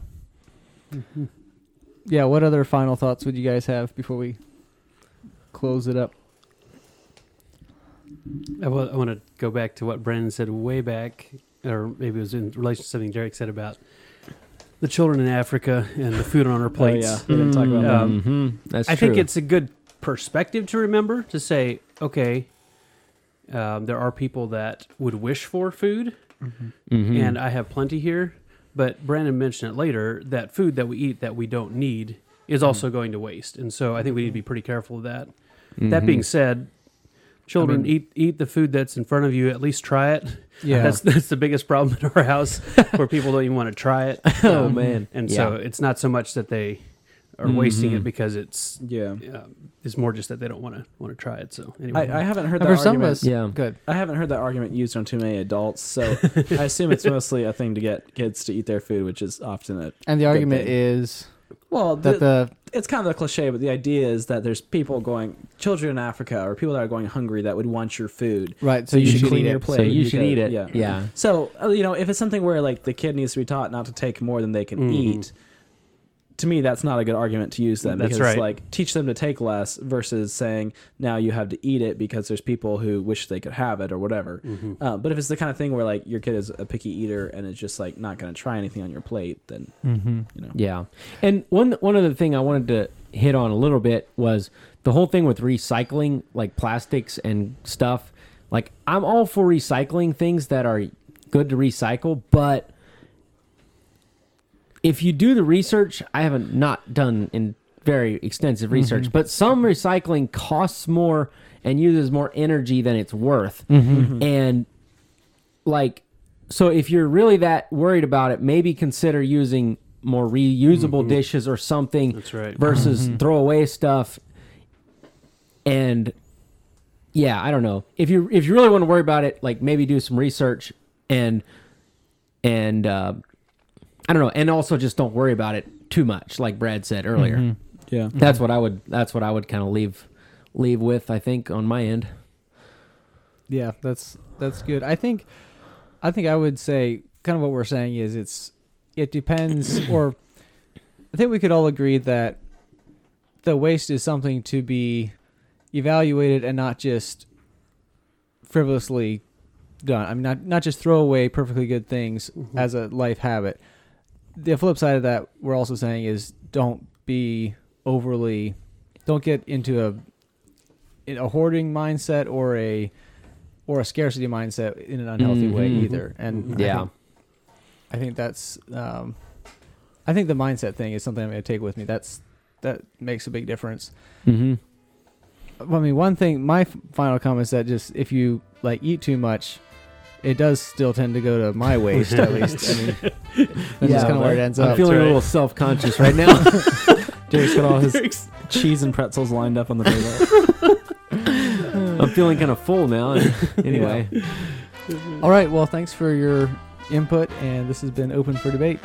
Yeah. What other final thoughts would you guys have before we close it up? I want to go back to what Brandon said way back, or maybe it was in relation to something Derek said about the children in Africa and the food on our plates. Oh, yeah. We didn't talk about that. Um, Mhm. That's I true. think it's a good perspective to remember to say, okay, um, there are people that would wish for food, Mhm. and I have plenty here. But Brandon mentioned it later that food that we eat that we don't need is also going to waste, and so I think we need to be pretty careful of that. That Mhm. being said, children, mean- eat eat the food that's in front of you. At least try it. Yeah. That's that's the biggest problem in our house, where people don't even want to try it. Oh Um, man. And Yeah. so it's not so much that they are wasting Mhm. it because it's Yeah. um, it's more just that they don't want to want to try it. So anyway, I, I haven't heard And that for some of argument. us, Yeah. good. I haven't heard that argument used on too many adults, so I assume it's mostly a thing to get kids to eat their food, which is often a And the Good argument thing. is Well, that the, the it's kind of a cliche, but the idea is that there's people going, children in Africa or people that are going hungry that would want your food. right. So So you, you should clean eat your it. plate. So you should because- eat it. yeah. Yeah. So, uh, you know, if it's something where like the kid needs to be taught not to take more than they can Mhm. eat, to me, that's not a good argument to use then. That's because, right. like, teach them to take less versus saying now you have to eat it because there's people who wish they could have it or whatever. Mhm. Uh, but if it's the kind of thing where like your kid is a picky eater and is just like not going to try anything on your plate, then Mm-hmm. you know. Yeah. And one one other thing I wanted to hit on a little bit was the whole thing with recycling, like plastics and stuff. Like, I'm all for recycling things that are good to recycle, but if you do the research, I haven't not done in very extensive research, but some recycling costs more and uses more energy than it's worth. Mm-hmm. And like, so if you're really that worried about it, maybe consider using more reusable Mhm. dishes or something That's right. versus Mhm. throw away stuff. And yeah, I don't know. If you if you really want to worry about it, like maybe do some research and and uh, I don't know, and also just don't worry about it too much, like Brad said earlier. Mhm. Yeah. That's what I would. That's what I would kind of leave leave with. I think on my end. Yeah, that's that's good. I think I think I would say kind of what we're saying is it's it depends or I think we could all agree that the waste is something to be evaluated and not just frivolously done. I mean not not just throw away perfectly good things Mhm. as a life habit. The flip side of that we're also saying is don't be overly don't get into a in a hoarding mindset or a or a scarcity mindset in an unhealthy way Mhm. either. And I Yeah. think, I think that's um, I think the mindset thing is something I'm going to take with me. That's that makes a big difference. Mm-hmm. I mean, one thing. My f- final comment is that just if you like eat too much, it does still tend to go to my waste at least. I mean, that's just kind of where it ends I'm up. feeling right. a little self conscious right now. Derek's got all his cheese and pretzels lined up on the table. I'm feeling kind of full now. Anyway, All right. Well, thanks for your input, and this has been open for debate.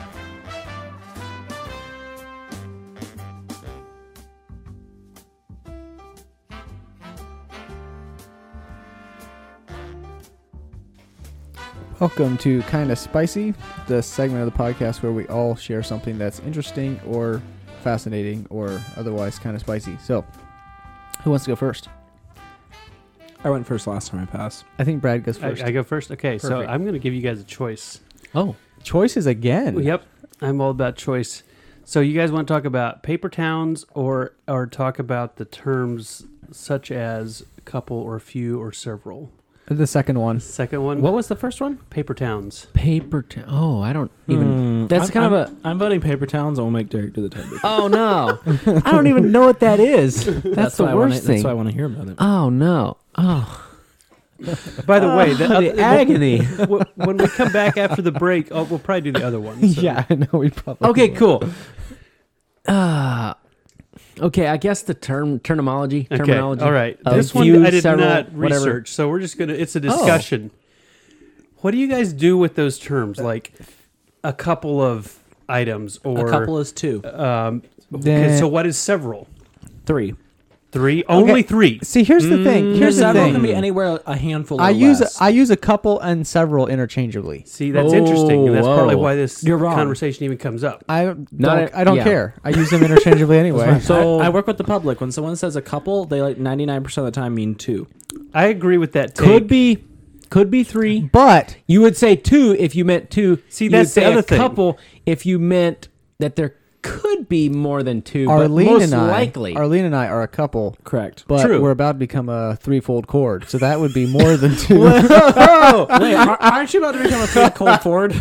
Welcome to Kinda Spicy, the segment of the podcast where we all share something that's interesting or fascinating or otherwise kind of spicy. So, who wants to go first? I went first last time I passed. I think Brad goes I, first. I go first. Okay, so Perfect. I'm going to give you guys a choice. oh, Choices again. Yep, I'm all about choice. So you guys want to talk about paper towns or or talk about the terms such as couple or few or several? The second one. Second one, what was the first one? paper towns. Paper. T- oh, I don't even. That's I'm, kind I'm, of a. I'm voting paper towns. I will make Derek do the tiebreaker. Oh no, I don't even know what that is. That's, the why I worst wanna, thing. That's why I want to hear about it. Oh no. Oh, By the way, the, Oh, the other- agony. w- when we come back after the break, oh, we'll probably do the other one. so- Yeah, I know we probably. Okay, cool. Uh, okay, I guess the term terminology. Okay, Terminology. all right. of This few, one I did several, not whatever. research, so we're just gonna. It's a discussion. What do you guys do with those terms, like a couple of items or a couple is two, Um, okay, Then- so what is several? three. Three, only three. See, here's the thing. Mm, Here's the Several thing. can be anywhere a handful. Or I use less. I use a couple and several interchangeably. See, that's Oh, interesting, and that's partly whoa. why this You're wrong. conversation even comes up. I don't. Not don't- a- I don't yeah. care. I use them interchangeably anyway. So- I, I work with the public. When someone says a couple, they like ninety-nine percent of the time mean two. I agree with that. Take. Could be, could be three. But You would say two if you meant two. See, You that's would say the other a thing. couple if you meant that there could be more than two. Arlene but most and I, likely. Arlene and I are a couple, Correct. but True. we're about to become a threefold cord, so that would be more than two. Whoa! Wait, ar- aren't you about to become a fake cold Ford?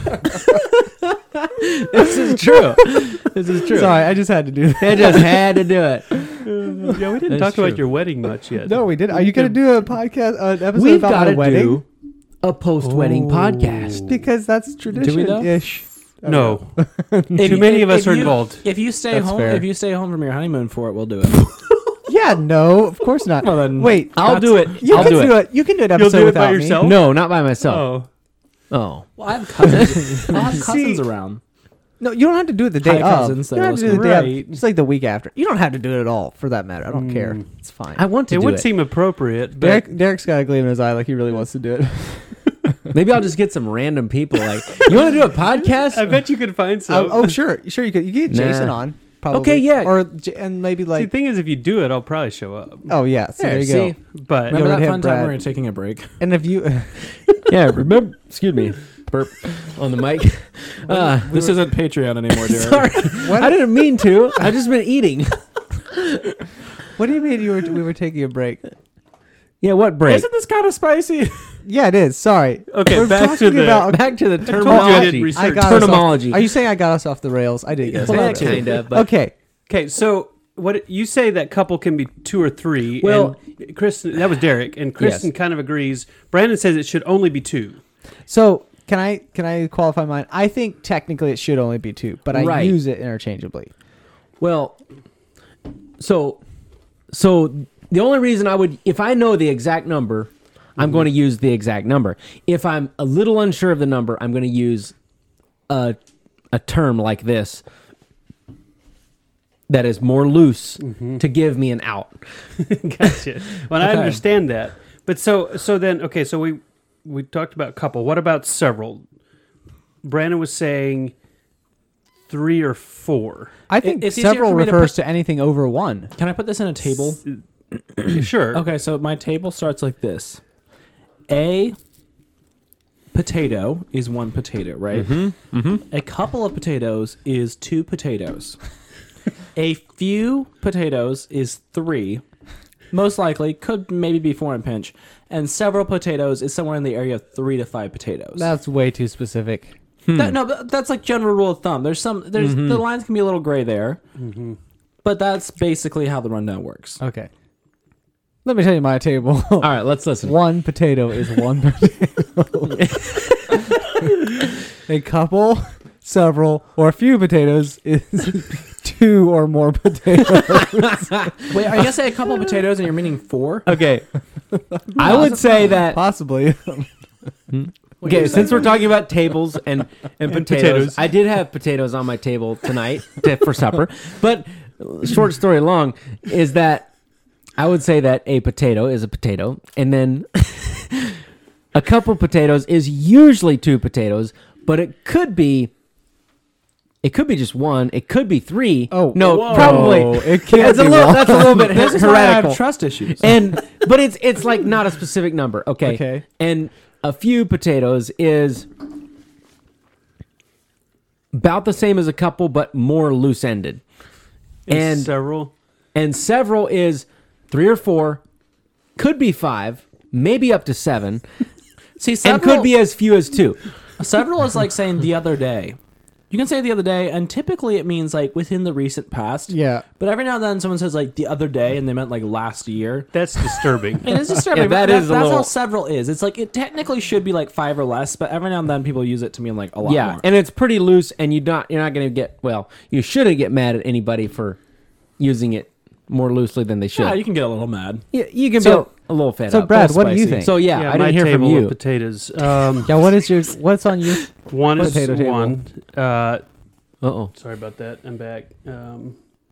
This is true. This is true. Sorry, I just had to do that. I just had to do it. yeah, we didn't That's talk about true. your wedding much yet. No, we did. Are you going to do a podcast, an episode We've about got my to wedding? do a post-wedding Oh. podcast. Because that's Do we though? tradition-ish. No. If- Too many of us if are you- involved. If you stay That's home, fair. if you stay home from your honeymoon for it, we'll do it. Yeah, no, of course not. Well, then Wait, I'll that's- do it. you I'll can do it. You can do an You'll episode do it by without me. yourself? No, not by myself. Oh, Oh. Well, I have cousins. I'll have cousins See- around. No, you don't have to do it the day Hi, of. cousins You that don't are have to do it the listening. day of. Right. It's like the week after. You don't have to do it at all, for that matter. I don't Mm. care. It's fine. I want to It do would it. seem appropriate, but Derek, Derek's got a gleam in his eye like he really wants to do it. Maybe I'll just get some random people. Like, you want to do a podcast? I bet you could find some. oh, oh, sure, sure. You could. You could get Nah. Jason on. Probably. Okay, yeah. Or J- and maybe See, like. the thing is, if you do it, I'll probably show up. Oh yeah. So There, there you see? go. But Yeah, Remember we'd that have fun time Brad. where we were taking a break? And if you, Yeah, remember? Excuse me. Burp on the mic. Uh, This isn't Patreon anymore, Derek. sorry. what, I didn't mean to. I just been eating. what do you mean you were? We were taking a break. Yeah, what break? Isn't this kind of spicy? Yeah, it is. Sorry. Okay, We're back to talking the- about. Back to the told you I did terminology. research. I got us off- Terminology. Are you saying I got us off the rails? I did get us Well, off that the rails. kind of. But Okay. okay, so what you say that couple can be two or three? Well- and Kristen, that was Derek, and Kristen Yes. kind of agrees. Brandon says it should only be two. So can I can I qualify mine? I think technically it should only be two, but I Right. use it interchangeably. Well, so so the only reason I would, if I know the exact number, I'm going to use the exact number. If I'm a little unsure of the number, I'm going to use a a term like this that is more loose to give me an out. Gotcha. Well, I Okay. understand that, but so so then okay, so we we talked about couple. What about several? Brandon was saying three or four. I think it's easier several for me to refers put- to anything over one. Can I put this in a table? Sure. Okay, so my table starts like this. A potato is one potato, right? Mm-hmm. Mm-hmm. A couple of potatoes is two potatoes. A few potatoes is three. Most likely, could maybe be four in a pinch. And several potatoes is somewhere in the area of three to five potatoes. That's way too specific. That, no, but that's like general rule of thumb. There's some, there's the lines can be a little gray there, but that's basically how the rundown works. Okay. Let me tell you my table. All right, let's listen. One potato is one potato. A couple, several, or a few potatoes is two or more potatoes. Wait, are you gonna say a couple of potatoes and you're meaning four? Okay. I would say that. Possibly. Okay, since we're talking about tables and, and, potatoes, potatoes. I did have potatoes on my table tonight to, for supper. But short story long is that I would say that a potato is a potato, and then a couple potatoes is usually two potatoes, but it could be it could be just one, it could be three. Oh, no, whoa. probably It can't It's a be little, one. that's a little bit This is why I heretical. have trust issues. And but it's it's like not a specific number. Okay. Okay. And a few potatoes is about the same as a couple, but more loose ended. And, And several. and several is three or four, could be five, maybe up to seven, See, and several, could be as few as two. several is like saying the other day. You can say the other day, and typically it means like within the recent past. Yeah. But every now and then someone says like the other day, and they meant like last year. That's disturbing. It is disturbing. Yeah, but that that is a that's how little- several is. It's like it technically should be like five or less, but every now and then people use it to mean like a lot Yeah, more. and it's pretty loose, and you not you're not going to get well. You shouldn't get mad at anybody for using it more loosely than they should. yeah, you can get a little mad. you, you can So- be a, a little fed So up. Brad, That's what do you spicy. think? So yeah, yeah, I my didn't hear from table of you. potatoes. Um, yeah, what is your what's on you? one is Potato table. one. Uh, Uh oh, sorry about that. I'm back. Um,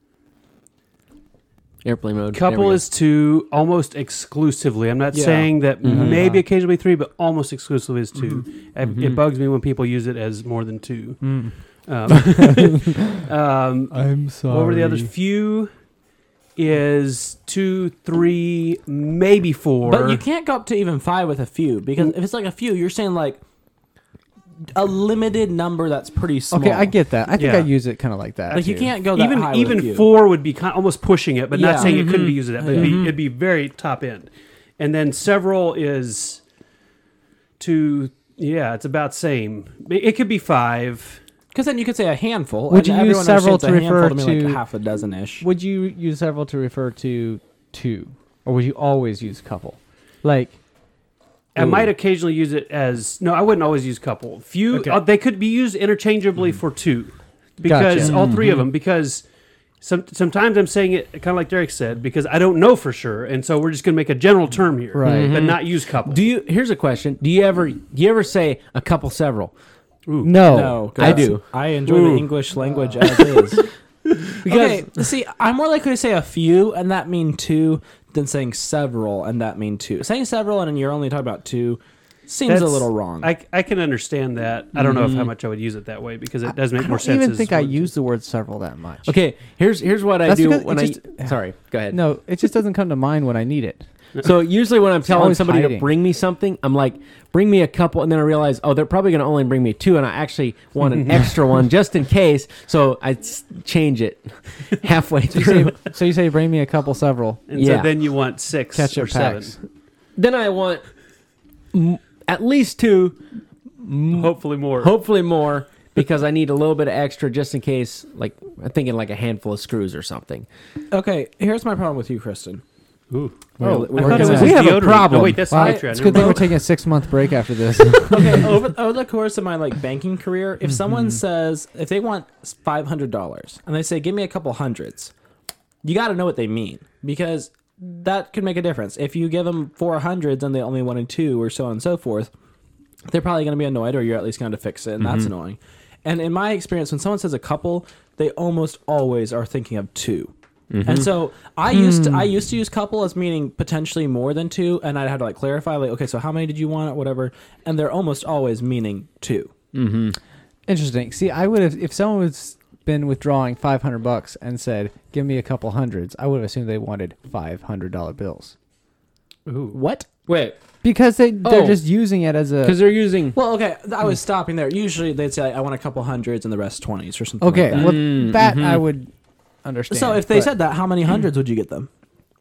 airplane mode. There couple we go. is two, almost exclusively. I'm not Yeah. saying that Mhm. maybe occasionally three, but almost exclusively is 2 It- Mhm. It bugs me when people use it as more than two. Mm. Um, um, I'm sorry. what were the others? Few is two, three, maybe four. But you can't go up to even five with a few because if it's like a few, you're saying like a limited number that's pretty small. Okay, I get that. I think Yeah. I use it kind of like that. Like you too. can't go that even high with a even few. four would be kind almost pushing it, but Yeah. not saying it couldn't Mhm. be used as that. But it'd, be, it'd be very top end. And then several is two. Yeah, it's about same. It it could be five. Because then you could say a handful. Would and you use everyone several understands to a handful refer to mean to- like half a dozen ish? Would you use several to refer to two, or would you always use couple? Like, I Ooh. might occasionally use it as no. I wouldn't always use couple. Few. Okay. Uh, they could be used interchangeably for two, because Gotcha. all three of them. Because some sometimes I'm saying it kind of like Derek said because I don't know for sure, and so we're just gonna make a general term here, Right. But not use couple. Do you? Here's a question. Do you ever? Do you ever say a couple, several? Ooh. No. No, 'cause I do. I enjoy Ooh. the English language as is. Because Okay, see, I'm more likely to say a few and that mean two than saying several and that mean two. Saying several and you're only talking about two seems That's- a little wrong. I, I can understand that. I don't know if how Mhm. much I would use it that way because it does I make more don't sense. even as think I words. use the word several that much. okay, here's here's what I That's do because when it I. just- Sorry, go ahead. No, it just doesn't come to mind when I need it. So usually when I'm telling always somebody hiding. to bring me something, I'm like, bring me a couple, and then I realize, oh, they're probably going to only bring me two, and I actually want an extra one just in case. So I s- change it halfway So you through. say, so you say bring me a couple several. And Yeah. so then you want six Ketchup or seven. packs. Then I want m- at least two, Hopefully more. hopefully more, because I need a little bit of extra just in case. Like I'm thinking like a handful of screws or something. okay, here's my problem with you, Kristen. Ooh. Oh, I thought it was We his have a deodorant. problem. No, wait, that's Wow, Patreon. it's good thing Never we're mind. taking a six month break after this. Okay, over, over the course of my like banking career, if someone Mm-hmm. says if they want five hundred dollars and they say give me a couple hundreds, you got to know what they mean because that could make a difference. If you give them four hundreds and they only wanted two, or so on and so forth, they're probably going to be annoyed, or you're at least going to fix it, and Mm-hmm. that's annoying. And in my experience, when someone says a couple, they almost always are thinking of two. Mm-hmm. And so I used to, I Hmm. used to use couple as meaning potentially more than two, and I'd have to like clarify like, okay, so how many did you want, whatever, and they're almost always meaning two. Mm-hmm. Interesting. See, I would have if someone was been withdrawing five hundred bucks and said, "Give me a couple hundreds," I would have assumed they wanted five hundred dollar bills Ooh. What? Wait, because they they're Oh. just using it as because a. they're using. Well, okay, I was stopping there. Usually they'd say I want a couple hundreds and the rest twenties or something. Okay, like well, Mm, that mhm. I would understand. that. So if they but said that, how many hundreds would you get them?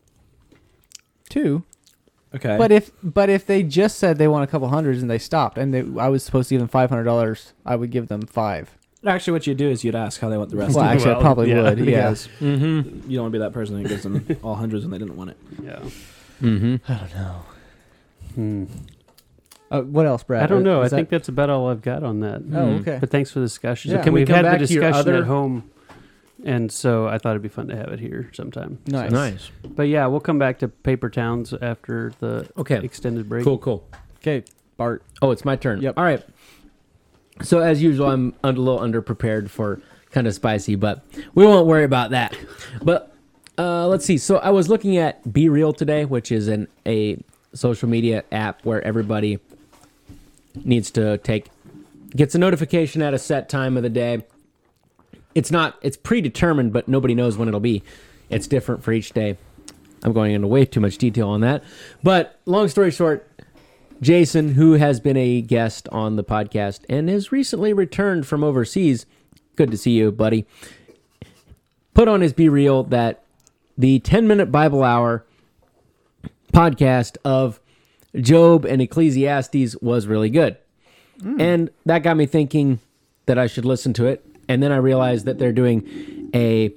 two, Okay, but if but if they just said they want a couple hundreds and they stopped and they I was supposed to give them five hundred dollars, I would give them five. actually, what you do is you'd ask how they want the rest. Well, of it. actually, I Well, probably yeah, would. Yeah. because- Mm-hmm. You don't want to be that person who gives them all hundreds when they didn't want it. Yeah. Mm-hmm. I don't know. Hmm. Uh, what else, Brad? I don't know. Is I that- think that's about all I've got on that. Oh, Hmm. okay. But thanks for the discussion. Yeah. So Can we we've come had the back to your discussion other- at home, and so I thought it'd be fun to have it here sometime. Nice. Nice. But yeah, we'll come back to Paper Towns after the Okay. extended break. Cool. Cool. Okay, Bart. Oh, it's my turn. Yep. All right. So as usual, I'm a little underprepared for kind of spicy, but we won't worry about that. But uh, let's see. So I was looking at Be Real today, which is an a social media app where everybody needs to take gets a notification at a set time of the day. It's not it's predetermined, but nobody knows when it'll be. It's different for each day. I'm going into way too much detail on that. But long story short, Jason, who has been a guest on the podcast and has recently returned from overseas, good to see you, buddy, put on his Be Real that the ten-minute Bible Hour podcast of Job and Ecclesiastes was really good. And that got me thinking that I should listen to it. And then I realized that they're doing a,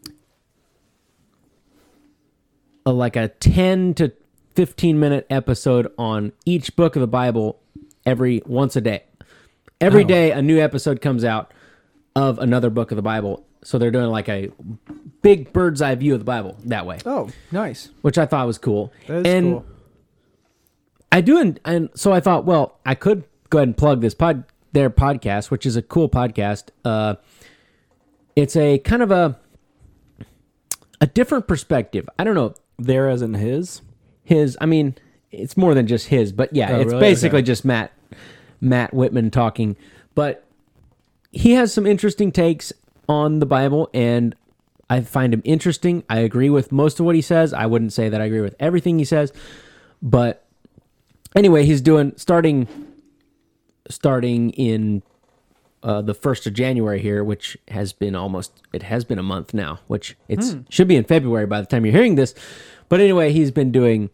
a like a ten to fifteen minute episode on each book of the Bible every once a day. Every Oh. day a new episode comes out of another book of the Bible. So they're doing like a big bird's eye view of the Bible that way, Oh, nice. which I thought was cool. That is and cool. I do, and, and so I thought, well, I could go ahead and plug this pod, their podcast, which is a cool podcast. Uh, it's a kind of a a different perspective. I don't know There as in his. his. I mean, it's more than just his, but yeah, Oh, it's really? basically Okay. just Matt Matt Whitman talking. But he has some interesting takes on the Bible, and I find him interesting. I agree with most of what he says. I wouldn't say that I agree with everything he says, but anyway, he's doing starting starting in uh, the first of January here, which has been almost it has been a month now, which it's should be in February by the time you're hearing this. But anyway, he's been doing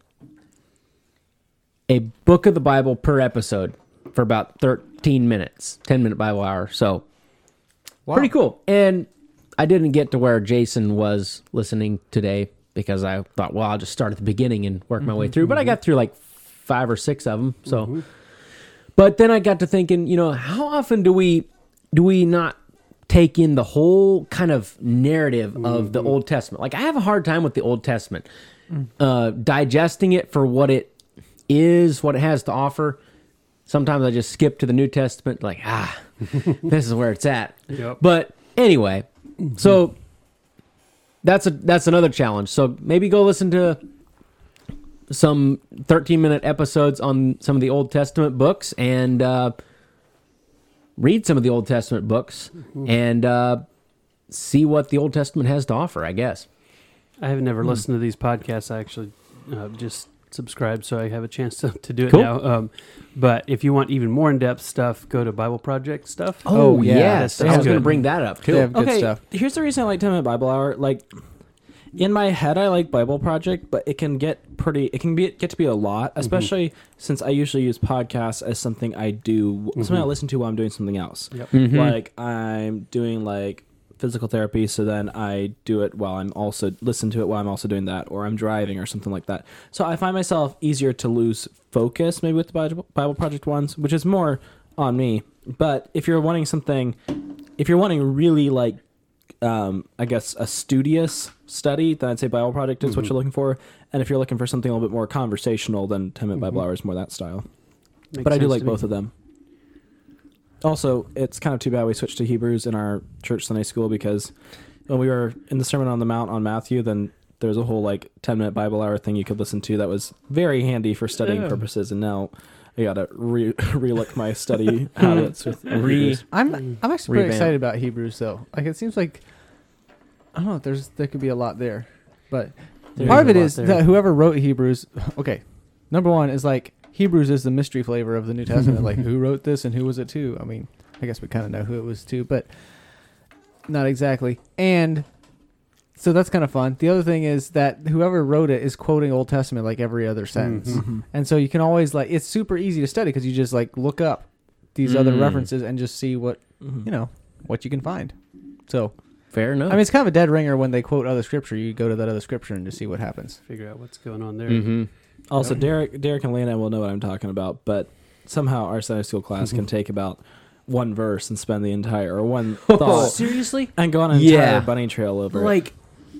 a book of the Bible per episode for about thirteen minutes, ten minute Bible hour. So Wow. pretty cool. And I didn't get to where Jason was listening today because I thought, well, I'll just start at the beginning and work my way through. But I got through like five or six of them. So, but then I got to thinking, you know, how often do we do we not take in the whole kind of narrative of the Old Testament? Like, I have a hard time with the Old Testament, uh, digesting it for what it is, what it has to offer. Sometimes I just skip to the New Testament, like, ah, this is where it's at. Yep. But anyway, so that's a that's another challenge. So maybe go listen to some thirteen minute episodes on some of the Old Testament books and uh, read some of the Old Testament books and uh, see what the Old Testament has to offer, I guess. I have never Hmm. listened to these podcasts. I actually uh, just subscribed, so I have a chance to, to do it Cool. now. Um, but if you want even more in-depth stuff, go to Bible Project stuff. Oh, Oh, yeah. yes. They I have was going to good- bring that up, too. They have good okay, stuff. here's the reason I like ten minute Bible hour. Like, in my head, I like Bible Project, but it can get pretty. It can be get to be a lot, especially since I usually use podcasts as something I do, something I listen to while I'm doing something else. Yep. Mhm. Like I'm doing like physical therapy, so then I do it while I'm also listen to it while I'm also doing that, or I'm driving or something like that. So I find myself easier to lose focus maybe with the Bible Bible Project ones, which is more on me. But if you're wanting something, if you're wanting really like, um, I guess a studious study, then I'd say Bible Project is what you're looking for. And if you're looking for something a little bit more conversational, then ten minute Bible hour is more that style. Makes But I do sense like to me. both of them. Also, it's kind of too bad we switched to Hebrews in our church Sunday school because when we were in the Sermon on the Mount on Matthew, then there was a whole like ten minute Bible hour thing you could listen to that was very handy for studying Yeah. purposes. And now I gotta re relook my study habits with Re- Hebrews. I'm I'm actually pretty Revamp. excited about Hebrews though. Like it seems like I don't know. There's there could be a lot there, but There's part of a it lot is there. that whoever wrote Hebrews. Okay, number one is like Hebrews is the mystery flavor of the New Testament. Like who wrote this and who was it to? I mean, I guess we kind of know who it was to, but not exactly. And so that's kind of fun. The other thing is that whoever wrote it is quoting Old Testament like every other sentence. Mhm. And so you can always like it's super easy to study because you just like look up these other Mm. references and just see what Mhm. you know what you can find. So Fair enough. I mean, it's kind of a dead ringer when they quote other scripture. You go to that other scripture and just see what happens. Figure out what's going on there. hmm Also, Yeah. Derek, Derek and Lena will know what I'm talking about, but somehow our Sunday school class can take about one verse and spend the entire or one thought Seriously? and go on an Yeah. entire bunny trail over it. Like,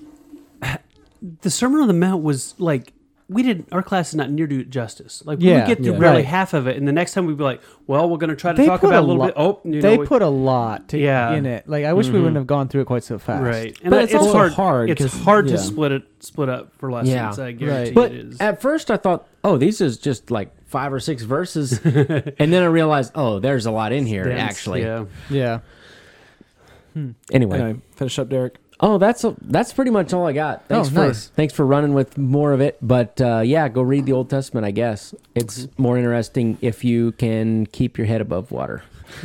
the Sermon on the Mount was like, we did, our class is not near to it justice. Like, we Yeah. would get through Yeah. barely Right. half of it, and the next time we'd be like, well, we're going to try to They talk put about a a little lo- bit. Oh, you they know, we- put a lot to, Yeah. in it. Like I wish we Mhm. wouldn't have gone through it quite so fast. right. And But that- it's also hard. hard, It's 'cause- hard yeah. to split it, split up for lessons. Yeah. I guarantee But it is. at first I thought, oh, these is just like five or six verses. And then I realized, oh, there's a lot in here, Dense, actually. Yeah. Yeah. Anyway. Anyway, finish up, Derek. Oh, that's a, that's pretty much all I got. Thanks Oh, for nice. thanks for running with more of it. But uh, yeah, go read the Old Testament. I guess it's more interesting if you can keep your head above water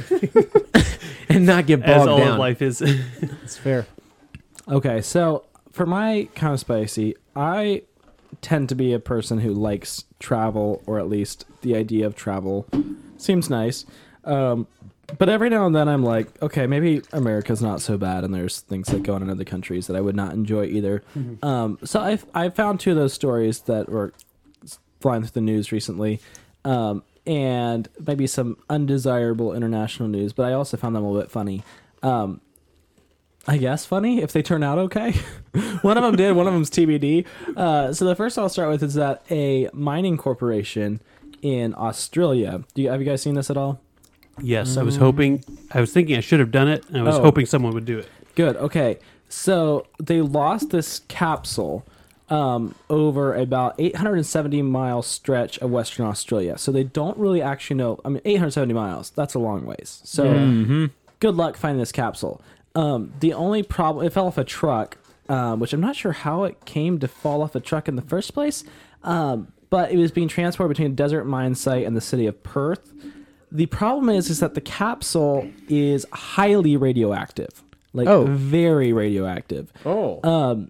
and not get As bogged all down. of life is. It's fair. Okay, so for my kind of spicy, I tend to be a person who likes travel, or at least the idea of travel seems nice. Um, but every now and then I'm like, okay, maybe America's not so bad, and there's things that go on in other countries that I would not enjoy either. Um, so I I found two of those stories that were flying through the news recently, um, and maybe some undesirable international news, but I also found them a little bit funny. Um, I guess funny if they turn out okay. One of them did. One of them's T B D. Uh, so the first I'll start with is that a mining corporation in Australia. Do you, have you guys seen this at all? Yes, I was hoping, I was thinking I should have done it, and I was Oh. hoping someone would do it. Good. Okay. So they lost this capsule um, over about eight hundred seventy mile stretch of Western Australia. So they don't really actually know. I mean, eight hundred seventy miles. That's a long ways. So Mhm. good luck finding this capsule. Um, the only problem, it fell off a truck, um, which I'm not sure how it came to fall off a truck in the first place. Um, but it was being transported between a desert mine site and the city of Perth. The problem is, is that the capsule is highly radioactive, like Oh. very radioactive. Oh. Um,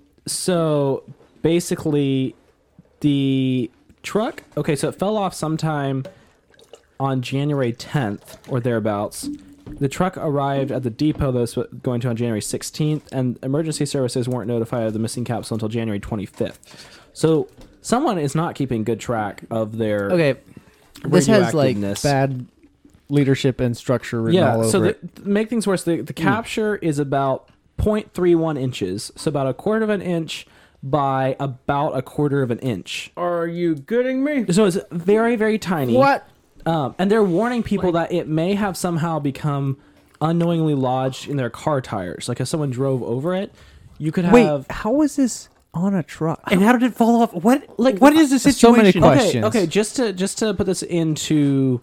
so basically, the truck. Okay, so it fell off sometime on January tenth or thereabouts. The truck arrived at the depot that was going to on January sixteenth, and emergency services weren't notified of the missing capsule until January twenty-fifth. So someone is not keeping good track of their Okay. This has like radioactiveness. bad leadership and structure written all Yeah, over so the, it. to make things worse, the, the capture is about zero point three one inches, so about a quarter of an inch by about a quarter of an inch. Are you kidding me? So it's very, very tiny. What? Um, and they're warning people that it may have somehow become unknowingly lodged in their car tires. Like if someone drove over it, you could have. Wait, how is this on a truck? And how did it fall off? What Like, like what is the so situation? many Okay, questions. okay. Just to just to put this into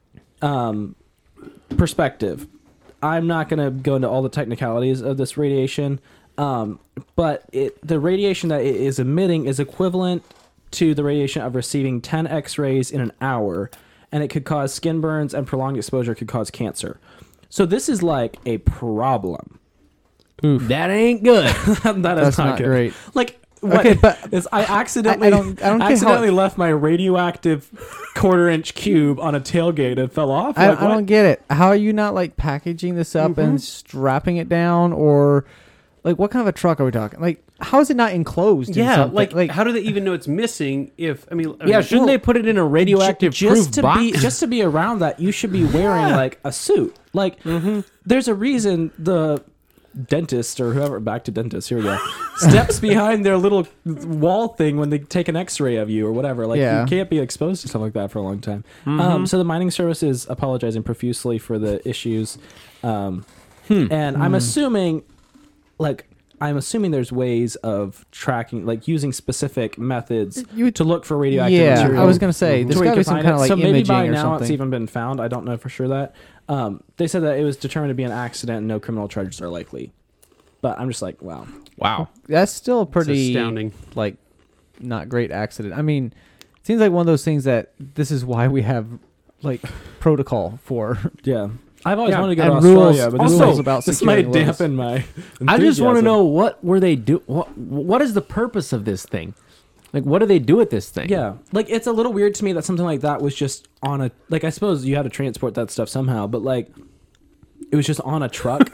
um, perspective, I'm not going to go into all the technicalities of this radiation, um, but it the radiation that it is emitting is equivalent to the radiation of receiving ten X-rays in an hour, and it could cause skin burns, and prolonged exposure could cause cancer. So this is like a problem. That ain't good. that is That's not, not good. great. Like what Okay, but is I accidentally I- I don't- I don't get how- accidentally left my radioactive quarter inch cube on a tailgate and fell off. I, Like, I what? don't get it. How are you not like packaging this up and strapping it down, or like what kind of a truck are we talking? Like, how is it not enclosed? in Yeah, something? like, like how do they even know it's missing? If I mean, I Yeah, mean, shouldn't they put it in a radioactive Ju- proof just to box? be just to be around that, you should be wearing like a suit. Like there's a reason the dentist or whoever, back to dentist, here we go, steps behind their little wall thing when they take an x-ray of you or whatever. Like Yeah. you can't be exposed to stuff like that for a long time. Um, so the mining service is apologizing profusely for the issues. Um, and I'm assuming like I'm assuming there's ways of tracking, like using specific methods You- to look for radioactive yeah, material. I was gonna say to there's where you got to be can some find kind of it. like So maybe imaging by or now something. it's even been found. I don't know for sure that. Um, they said that it was determined to be an accident and no criminal charges are likely. But I'm just like, wow. Wow. That's still it's pretty astounding. like not great accident. I mean, it seems like one of those things that this is why we have like protocol for. Yeah. I've always Yeah, wanted to go and to rules- Australia, but rules this, about might, this securing might loans. dampen my I just want to enthusiasm. know what were they do? What what is the purpose of this thing? Like, what do they do with this thing? Yeah. Like, it's a little weird to me that something like that was just on a... Like, I suppose you had to transport that stuff somehow, but, like, it was just on a truck.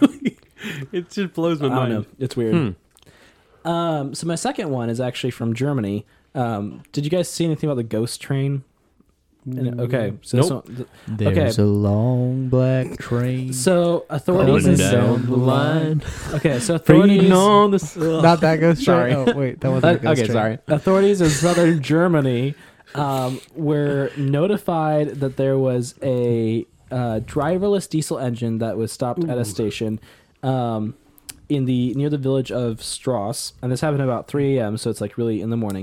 It just blows my I don't mind. know. It's weird. Um, so my second one is actually from Germany. Um, did you guys see anything about the ghost train? And- okay, so this Nope. one, th- There's Okay. a long black train. so authorities Going in down the line. Okay, so authorities Feeding on the sun. Not that ghost Sorry. train. Oh wait, that wasn't Uh, a ghost okay, train. sorry. authorities in southern Germany um, were notified that there was a uh, driverless diesel engine that was stopped at a station um, in the near the village of Strauss, and this happened about three a.m. So it's like really in the morning.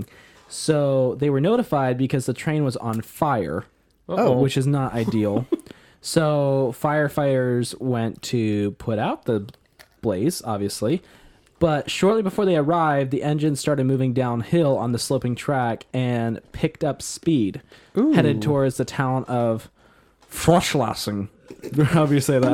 So they were notified because the train was on fire, Uh-oh. which is not ideal. So firefighters went to put out the blaze, obviously. But shortly before they arrived, the engine started moving downhill on the sloping track and picked up speed, headed towards the town of Froschlassing. However you say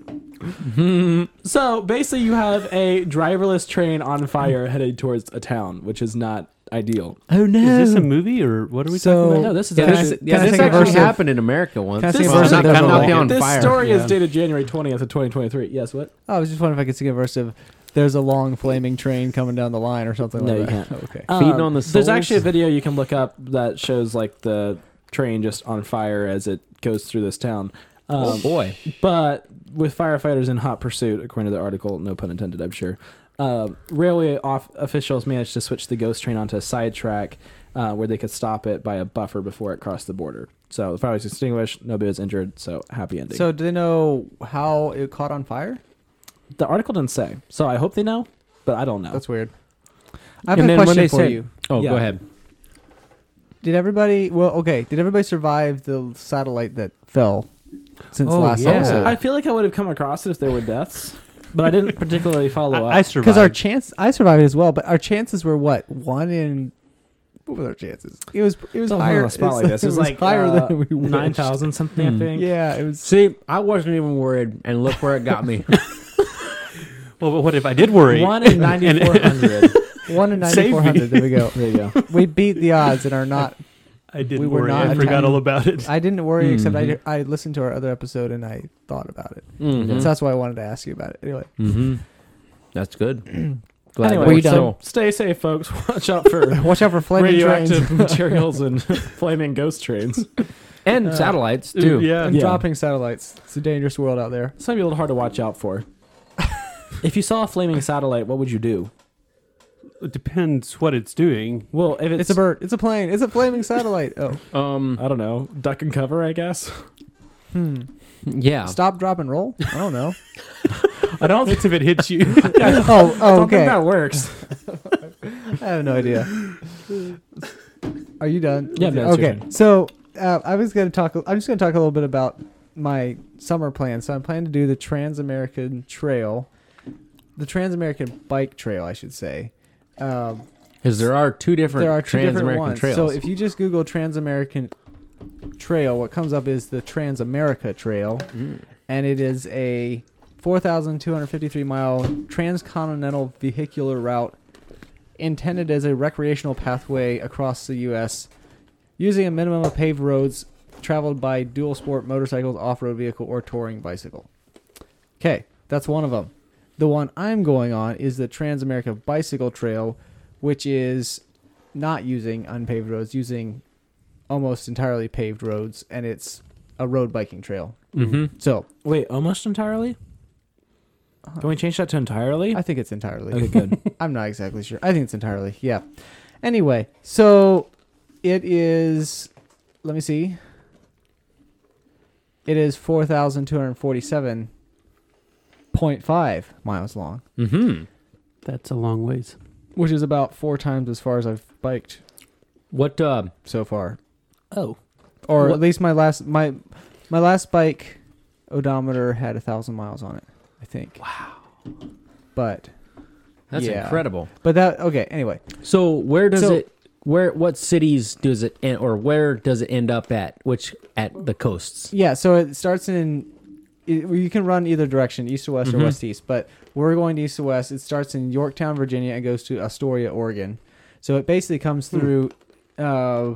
that. So basically, you have a driverless train on fire headed towards a town, which is not ideal. Oh no! Is this a movie or what are we So- talking about? No, this is Can I actually, s- Yeah, can I this take a actually verse of- happened in America once. Can I This sing a is verse not of not Deborah not Wall? on this fire. story Yeah. is dated January twentieth of twenty twenty-three. Yes, what? Oh, I was just wondering if I could sing a verse of "There's a long flaming train coming down the line" or something No, like you that. can't. Okay. Feeding Um, on the There's souls. actually a video you can look up that shows like the train just on fire as it goes through this town. Um, Oh boy. But with firefighters in hot pursuit, according to the article, no pun intended, I'm sure. Uh, railway off- officials managed to switch the ghost train onto a side track uh, where they could stop it by a buffer before it crossed the border. So the fire was extinguished, nobody was injured, so happy ending. So, do they know how it caught on fire? the article didn't say, so I hope they know, but I don't know. That's weird. I have And a then when question they for said- you. Oh, Yeah. go ahead. Did everybody? Well, okay. Did everybody survive the satellite that fell since Oh, last yeah. episode? I feel like I would have come across it if there were deaths, but I didn't particularly follow I, up. I survived. Because our chance, I survived as well, but our chances were what? One in. What were our chances? It was. It was Don't put higher. on a spot like this. It was like higher uh, than we wished. nine thousand something, I Hmm. think. Yeah, it was. See, I wasn't even worried, and look where it got me. well, but what if I did worry? One in ninety-four hundred. One in Save me. ninety-four hundred. There we go. There you go. We beat the odds and are not. I didn't we were worry. not I forgot attending- all about it. I didn't worry, except Mhm. I, I listened to our other episode and I thought about it. Mhm. So that's why I wanted to ask you about it. Anyway, Mm-hmm. That's good. Glad Anyway, that we're done? so stay safe, folks. Watch out for watch out for flaming radioactive trains materials and flaming ghost trains. and Uh, satellites too. Yeah. and Yeah. dropping satellites. It's a dangerous world out there. It's gonna be a little hard to watch out for. If you saw a flaming satellite, what would you do? It depends what it's doing. Well, if it's, It's a bird. It's a plane. It's a flaming satellite. Oh. Um, I don't know, duck and cover, I guess. Hmm. yeah. Stop, drop, and roll? I don't know. I don't. It's if it hits you. oh, I oh, don't okay. think that works. I have no idea. Are you done? Yeah, no, it's your Okay. turn. So uh, I was going to talk. I'm just going to talk a little bit about my summer plan. So I'm planning to do the Trans-American Trail, the Trans-American Bike Trail, I should say. Um, Because there are two different there are two different Trans-American ones. trails. So if you just Google Trans-American Trail, what comes up is the Trans-America Trail, Mm. and it is a four thousand two hundred fifty-three mile transcontinental vehicular route intended as a recreational pathway across the U S using a minimum of paved roads traveled by dual sport motorcycles, off-road vehicle, or touring bicycle. Okay, that's one of them. The one I'm going on is the Trans-America Bicycle Trail, which is not using unpaved roads, using almost entirely paved roads, and it's a road biking trail. Mm-hmm. So Wait, almost entirely? Can we change that to entirely? I think it's entirely. Okay, good. I'm not exactly sure. I think it's entirely. Yeah. Anyway, so it is. Let me see. It is four thousand two hundred forty-seven point five miles long, Mm-hmm. That's a long ways. which is about four times as far as I've biked What? Uh, so far, Oh. or What- at least my last my my last bike odometer had a thousand miles on it, I think. Wow. But that's Yeah. incredible. but that okay. Anyway, So where does So- it? Where? What cities does it? End, or where does it end up at? Which at the coasts? yeah. So it starts in. It, well, you can run either direction, east to west Mhm. or west to east. But we're going east to west. It starts in Yorktown, Virginia, and goes to Astoria, Oregon. So it basically comes through. Uh,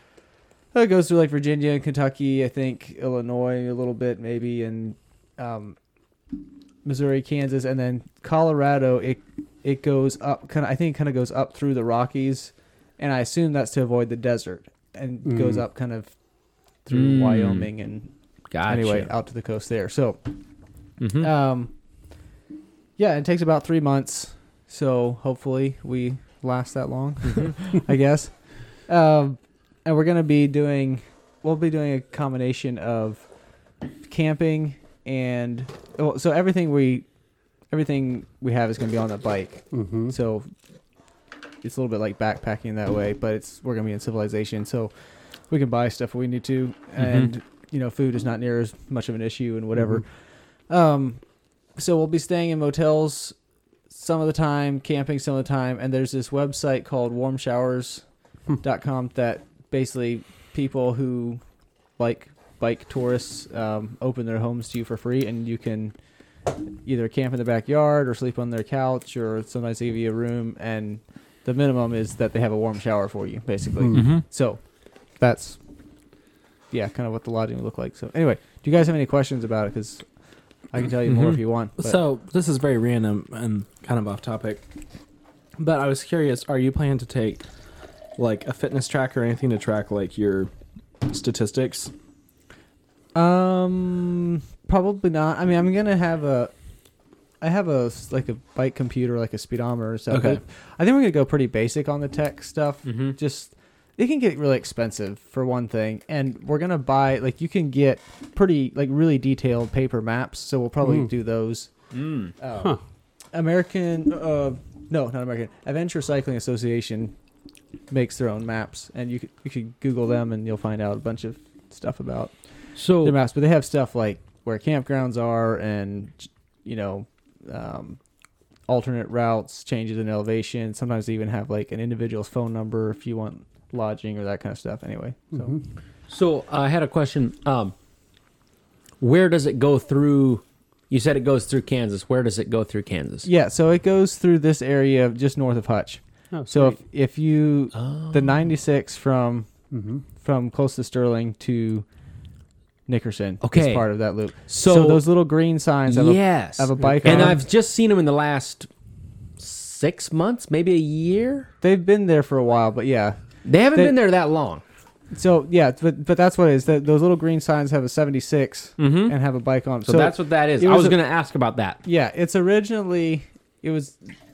it goes through like Virginia, Kentucky, I think Illinois a little bit maybe, and um, Missouri, Kansas, and then Colorado. It it goes up. Kind of, I think, kind of goes up through the Rockies, and I assume that's to avoid the desert, and Mm. goes up kind of through Mm. Wyoming and Gotcha. anyway out to the coast there. So. Mhm. Um, yeah, it takes about three months, so hopefully we last that long, I guess. Um, and we're gonna be doing, we'll be doing a combination of camping and well, so everything we, everything we have is gonna be on the bike. Mm-hmm. So it's a little bit like backpacking that way, but it's we're gonna be in civilization, so we can buy stuff we need to, and you know, food is not near as much of an issue and whatever. Um, so we'll be staying in motels some of the time, camping some of the time, and there's this website called warm showers dot com that basically people who like bike tourists um, open their homes to you for free, and you can either camp in the backyard or sleep on their couch, or sometimes they give you a room, and the minimum is that they have a warm shower for you, basically. Mm-hmm. So that's, yeah, kind of what the lodging would look like. So anyway, do you guys have any questions about it? Because I can tell you more Mhm. if you want. But So this is very random and kind of off topic, but I was curious: are you planning to take like a fitness tracker or anything to track like your statistics? um, probably not. I mean, I'm gonna have a, I have a s- like a bike computer, like a speedometer or stuff. Okay. but I think we're gonna go pretty basic on the tech stuff. Mm-hmm. Just it can get really expensive for one thing, and we're gonna buy like you can get pretty like really detailed paper maps. So we'll probably Mm. do those. Mm. Um, Huh. American, uh, no, not American. Adventure Cycling Association makes their own maps, and you could you could Google them, and you'll find out a bunch of stuff about So their maps. But they have stuff like where campgrounds are, and you know, um, alternate routes, changes in elevation. Sometimes they even have like an individual's phone number if you want lodging or that kind of stuff. Anyway, so Mhm. So uh, I had a question. Um, where does it go through? You said it goes through Kansas. Where does it go through Kansas? yeah, so it goes through this area just north of Hutch. Oh, So if sweet. if you Oh. the ninety-six from Mhm. from close to Sterling to Nickerson Okay. is part of that loop. So, So, those little green signs have, yes, a, have a bike and on. I've just seen them in the last six months, maybe a year. They've been there for a while, but yeah. They haven't They- been there that long. So yeah, but but that's what it is. That those little green signs have a seventy-six Mm-hmm. and have a bike on. So, that's what that is. it I was was a- going to ask about that. Yeah, it's originally it was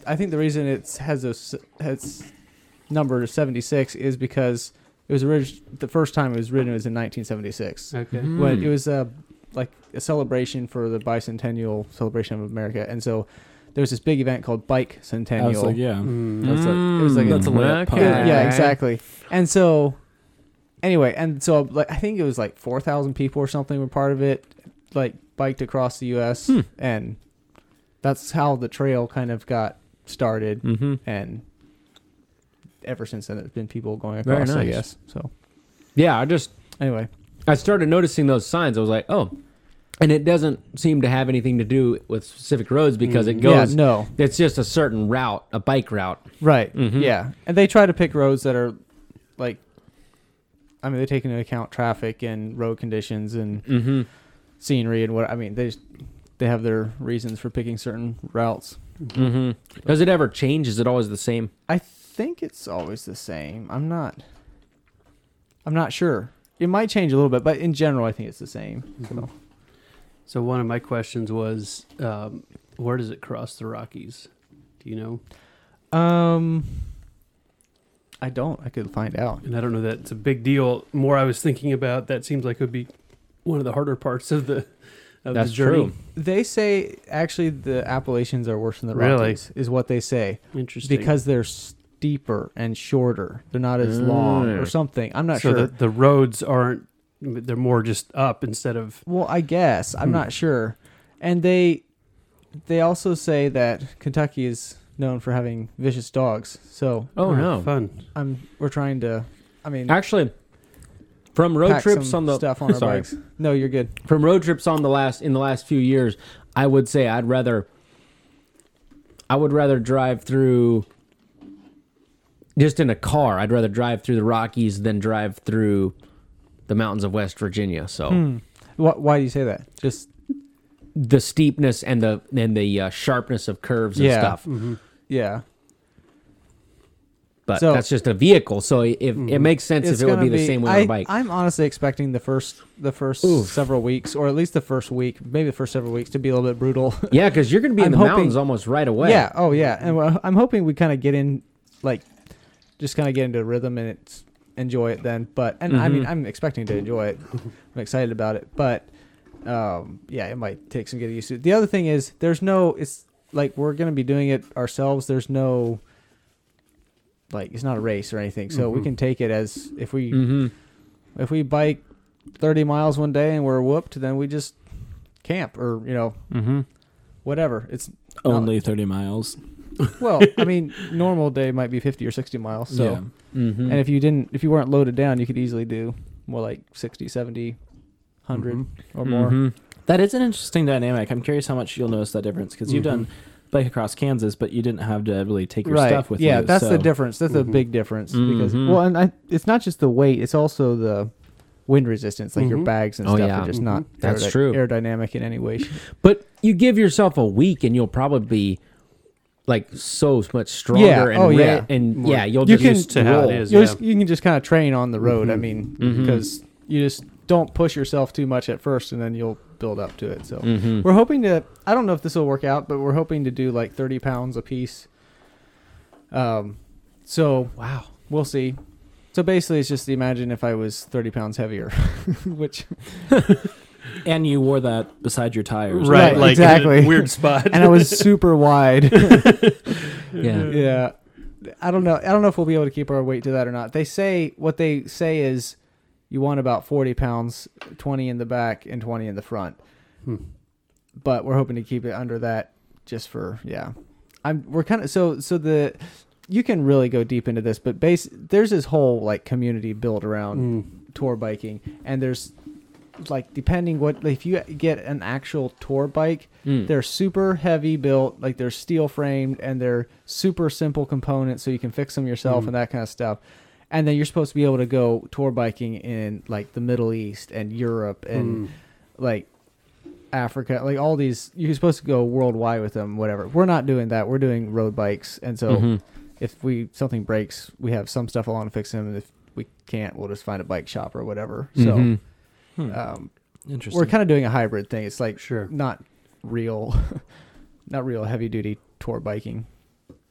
I think the reason it has a s- has number seventy-six is because it was orig- the first time it was written was in nineteen seventy-six. Okay. Mhm. When it was a like a celebration for the bicentennial celebration of America, and so there was this big event called Bike Centennial. I was like, yeah. Mm. That's like, it was like Mm, that's a layup. okay. Yeah, yeah, exactly. And so, anyway, and so like I think it was like four thousand people or something were part of it, like biked across the U S Hmm. and that's how the trail kind of got started. Mm-hmm. And ever since then, there's been people going Very across. I nice. guess so. Yeah, I just Anyway, I started noticing those signs. I was like, oh, and it doesn't seem to have anything to do with specific roads because it Mm. goes. yeah, no, It's just a certain route, a bike route. right, Mhm. yeah, and they try to pick roads that are like, I mean, they take into account traffic and road conditions and Mm-hmm. scenery and what. I mean, they just, they have their reasons for picking certain routes. Mm-hmm. Does it ever change? Is it always the same? I think it's always the same. I'm not. I'm not sure. It might change a little bit, but in general, I think it's the same. So. So one of my questions was, um, where does it cross the Rockies? Do you know? Um, I don't. I could find out. And I don't know that it's a big deal. More I was thinking about, that seems like it would be one of the harder parts of the of That's the journey. true. They say actually the Appalachians are worse than the Really? Rockies, is what they say, Interesting. because they're steeper and shorter. They're not as long or Mm. something. I'm not so sure. the, the roads aren't, they're more just up instead of, Well, I guess I'm Hmm. not sure, and they they also say that Kentucky is known for having vicious dogs. So Oh, no. fun. I'm we're trying to. I mean, Actually, from road pack trips some on the stuff on our sorry. bikes. No, you're good. from road trips on the last in the last few years, I would say I'd rather I would rather drive through just in a car. I'd rather drive through the Rockies than drive through the mountains of West Virginia. So Hmm. Wh- why do you say that? Just the steepness and the and the uh, sharpness of curves and Yeah. stuff. Mm-hmm. yeah. But So- that's just a vehicle, so if it Mhm. makes sense It's if it would gonna be the same way on I, a bike. I'm honestly expecting the first the first Oof. several weeks, or at least the first week, maybe the first several weeks, to be a little bit brutal. Yeah, because you're going to be in I'm the hoping- mountains almost right away. Yeah. Oh, yeah. And uh, I'm hoping we kind of get in, like, just kind of get into a rhythm and it's enjoy it then. But and I mean, Mhm. I'm expecting to enjoy it. I'm excited about it. But um, yeah, it might take some getting used to. The other thing is, there's no. It's like we're gonna be doing it ourselves. There's no. Like, it's not a race or anything, so we Mhm. can take it as if we Mm-hmm. if we bike thirty miles one day and we're whooped, then we just camp or you know Mm-hmm. whatever. It's not- Only thirty miles. well, I mean, normal day might be fifty or sixty miles. So, Yeah. Mm-hmm. and if you didn't, if you weren't loaded down, you could easily do more like sixty, seventy, one hundred Mhm. or more. Mm-hmm. That is an interesting dynamic. I'm curious how much you'll notice that difference because you've Mhm. done bike across Kansas, but you didn't have to really take your Right. stuff with yeah, you. that's so. the difference. That's a Mhm. big difference because Mhm. well, and I, it's not just the weight; it's also the wind resistance. Like your Mhm. bags and Oh, stuff yeah. are just Mhm. not That's aerody- true. aerodynamic in any way. But you give yourself a week and you'll probably be like so much stronger Yeah. and Oh, re- yeah. and More yeah, you'll You just can- used to how it roll. is. You Yeah. just you can just kind of train on the road. I Mhm. mean, Mhm. because you just don't push yourself too much at first, and then you'll build up to it. So. Mhm. We're hoping to. I don't know if this will work out, but we're hoping to do like thirty pounds a piece. Um, so Wow. we'll see. So basically, it's just imagine if I was thirty pounds heavier, which And you wore that beside your tires. Right, Right, like exactly. in a weird spot. and I was super wide. Yeah. Yeah, I don't know. I don't know if we'll be able to keep our weight to that or not. They say what they say is you want about forty pounds, twenty in the back and twenty in the front. Hmm. But we're hoping to keep it under that, just for yeah. I'm we're kind of so so the you can really go deep into this, but base there's this whole like community built around Mm. tour biking, and there's like depending what if you get an actual tour bike, Mm. they're super heavy built, like they're steel framed, and they're super simple components, so you can fix them yourself Mm. and that kind of stuff. And then you're supposed to be able to go tour biking in like the Middle East and Europe and Mm. like Africa, like all these. You're supposed to go worldwide with them, whatever. We're not doing that. We're doing road bikes, and so Mhm. if we something breaks, we have some stuff along to fix them. And if we can't, we'll just find a bike shop or whatever. So Mhm. Hmm. um, Interesting. we're kind of doing a hybrid thing. It's like Sure. not real, not real heavy duty tour biking.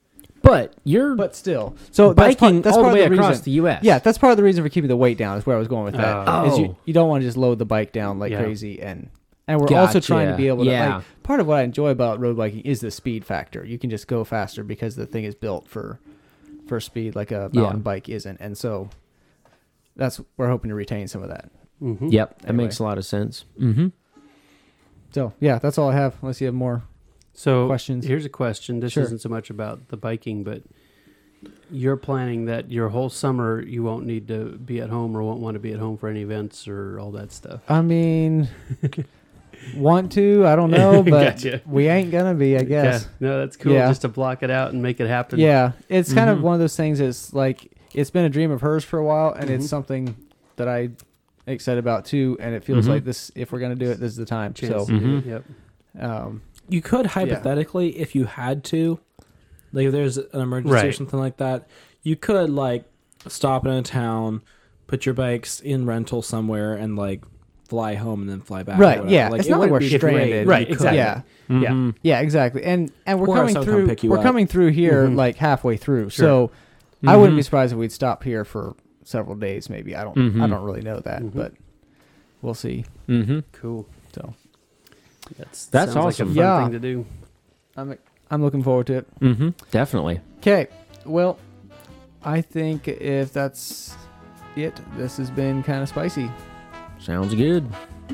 But you're But still, so that's biking part, that's all the part way of the across reason. the U S. Yeah, that's part of the reason for keeping the weight down. Is where I was going with that. Oh. Is Oh. you, you don't want to just load the bike down like Yeah. crazy, and and we're also trying to Gotcha. be able to. Yeah. Like, part of what I enjoy about road biking is the speed factor. You can just go faster because the thing is built for for speed, like a Yeah. mountain bike isn't, and so that's we're hoping to retain some of that. Mm-hmm. Yep, that Anyway. makes a lot of sense. Mm-hmm. So yeah, that's all I have. Unless you have more. So Questions? here's a question. This Sure. isn't so much about the biking, but you're planning that your whole summer you won't need to be at home or won't want to be at home for any events or all that stuff. I mean, want to? I don't know, but Gotcha. we ain't gonna be. I guess. Yeah. No, that's cool. Yeah. Just to block it out and make it happen. Yeah, it's kind Mhm. of one of those things. It's like it's been a dream of hers for a while, and Mhm. it's something that I excited about too. And it feels Mhm. like this. If we're gonna do it, this is the time. Chance So, to do it. Mhm. Yep. um, You could hypothetically, if you had to, like if there's an emergency or Right. something like that, you could like stop in a town, put your bikes in rental somewhere, and like fly home and then fly back. or Right, whatever. yeah. Like, It's it not like wouldn't we're be great, stranded. but Right, you could. exactly. yeah, Yeah. Mhm. yeah, exactly. And and we're Or coming else I'll come through. pick you We're up. coming through here Mhm. like halfway through. Sure. So I wouldn't be Mhm. surprised if we'd stop here for several days. Maybe I don't. Mhm. I don't really know that, Mhm. but we'll see. Mm-hmm. Cool. So That's That's sounds awesome. Like a fun Yeah. thing to do. I'm I'm looking forward to it. Mm-hmm. Definitely. Okay. Well, I think if that's it, this has been kind of spicy. Sounds good.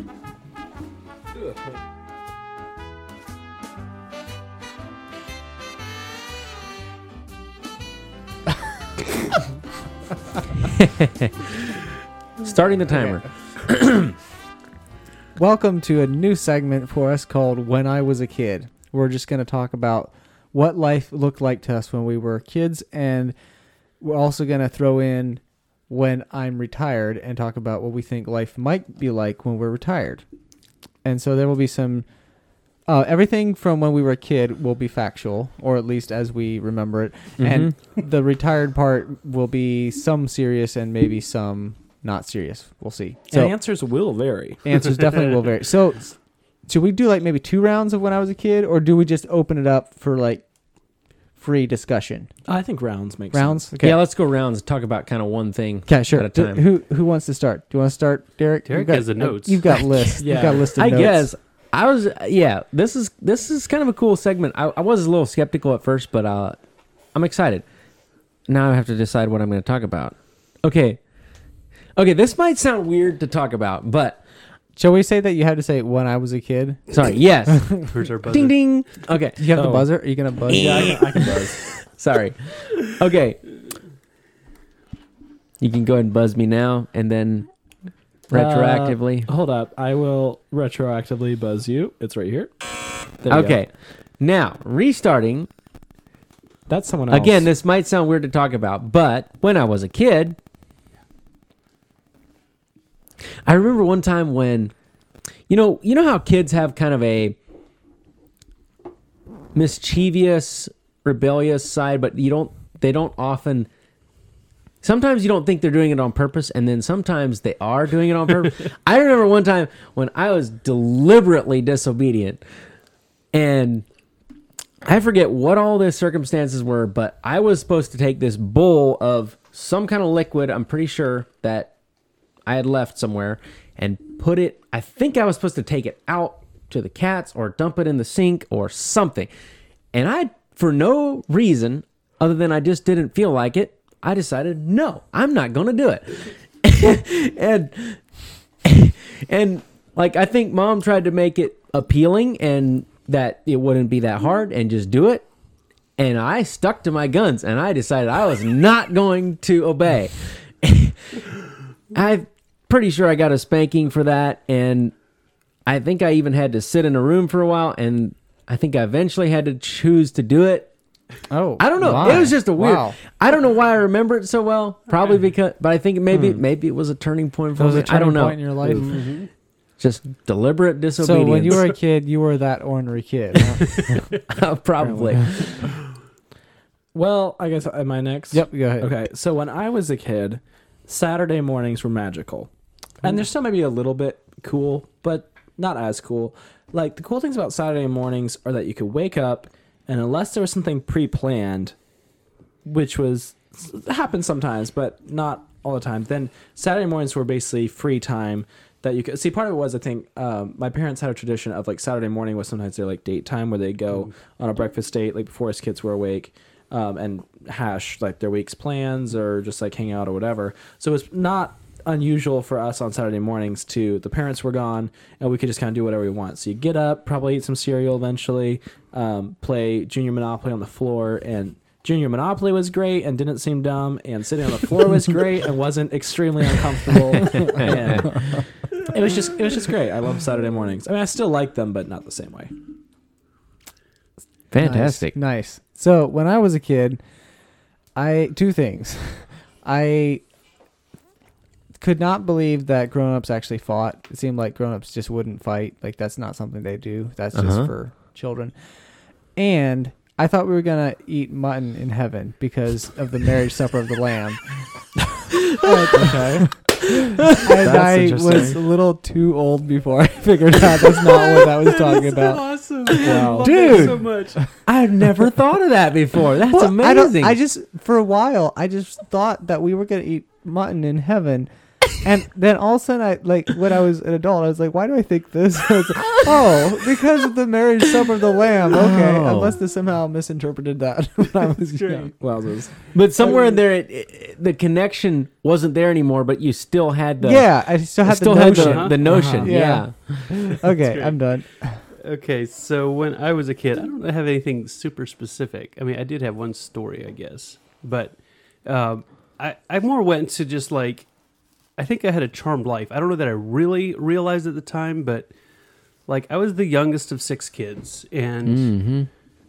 Starting the timer. Welcome to a new segment for us called When I Was a Kid. We're just going to talk about what life looked like to us when we were kids, and we're also going to throw in when I'm retired and talk about what we think life might be like when we're retired. And so there will be some uh, everything from when we were a kid will be factual, or at least as we remember it. And the retired part will be some serious and maybe some not serious. We'll see. And So answers will vary. answers definitely will vary. So should we do like maybe two rounds of when I was a kid, or do we just open it up for like free discussion? I think rounds make Rounds? sense. Okay. Yeah, let's go rounds and talk about kind of one thing. Okay, sure. at a Do- time. who who wants to start? Do you want to start, Derek? Derek You've got, has the notes. You've got lists. Yeah. You've got listed I notes. guess I was yeah. This is this is kind of a cool segment. I, I was a little skeptical at first, but uh, I'm excited. Now I have to decide what I'm going to talk about. Okay, okay. This might sound weird to talk about, but Shall we say that you had to say when I was a kid? sorry. Yes. Where's our buzzer? Ding ding. Okay. Do you have the Oh. buzzer? Are you gonna buzz? Yeah, I can, I can buzz. Sorry. Okay. You can go ahead and buzz me now, and then retroactively. Uh, hold up. I will retroactively buzz you. It's right here. There you go. Okay. Now, restarting. That's someone else. Again, this might sound weird to talk about, but when I was a kid, I remember one time when, you know, you know how kids have kind of a mischievous, rebellious side, but you don't, they don't often, sometimes you don't think they're doing it on purpose, and then sometimes they are doing it on purpose. I remember one time when I was deliberately disobedient, and I forget what all the circumstances were, but I was supposed to take this bowl of some kind of liquid, I'm pretty sure, that I had left somewhere, and put it, I think I was supposed to take it out to the cats or dump it in the sink or something. And I, for no reason other than I just didn't feel like it, I decided, no, I'm not going to do it. and, and like, I think mom tried to make it appealing and that it wouldn't be that hard and just do it. And I stuck to my guns and I decided I was not going to obey. I'm pretty sure I got a spanking for that. And I think I even had to sit in a room for a while. And I think I eventually had to choose to do it. Oh, I don't know. why? It was just a weird. Wow. I don't know why I remember it so well. Probably because, but I think maybe maybe it was a turning point for It was me. a I turning don't know. point in your life. Mm-hmm. Just deliberate So disobedience. when you were a kid, you were that ornery kid. Huh? probably. Well, I guess am I next? Yep, go ahead. Okay, so when I was a kid, Saturday mornings were magical. And they're still maybe a little bit cool, but not as cool. Like, the cool things about Saturday mornings are that you could wake up, and unless there was something pre-planned, which was happens sometimes, but not all the time. Then Saturday mornings were basically free time that you could see. Part of it was, I think, um, my parents had a tradition of like Saturday morning was sometimes their like date time where they go mm. on a breakfast date like before his kids were awake, um, and hash like their week's plans or just like hang out or whatever. So it was not unusual for us on Saturday mornings to the parents were gone and we could just kind of do whatever we want. So you get up, probably eat some cereal eventually, um, play Junior Monopoly on the floor, and Junior Monopoly was great and didn't seem dumb, and sitting on the floor was great and wasn't extremely uncomfortable. And it was just it was just great. I love Saturday mornings. I mean, I still like them, but not the same way. Fantastic. Nice. nice. So when I was a kid, I two things. I could not believe that grown-ups actually fought. It seemed like grown-ups just wouldn't fight. Like, that's not something they do. That's just Uh-huh. for children. And I thought we were going to eat mutton in heaven because of the marriage supper of the lamb. Okay. And That's I interesting. was a little too old before I figured out that's not what I was talking about. Awesome. Wow. Dude. so much. I've never thought of that before. That's Well, I don't- amazing. I just, for a while, I just thought that we were going to eat mutton in heaven. And then all of a sudden, I like when I was an adult, I was like, "Why do I think this?" I was like, oh, because of the marriage supper of the lamb. Okay, I Oh. must have somehow misinterpreted that when I was True. young. Wowzers. but somewhere in there, it, it, the connection wasn't there anymore. But you still had the Yeah, I still had still the had notion. the, the notion. Uh-huh. Yeah. Okay, great. I'm done. Okay, so when I was a kid, I don't have anything super specific. I mean, I did have one story, I guess, but um, I I more went to just like, I think I had a charmed life. I don't know that I really realized at the time, but like I was the youngest of six kids, and Mm-hmm.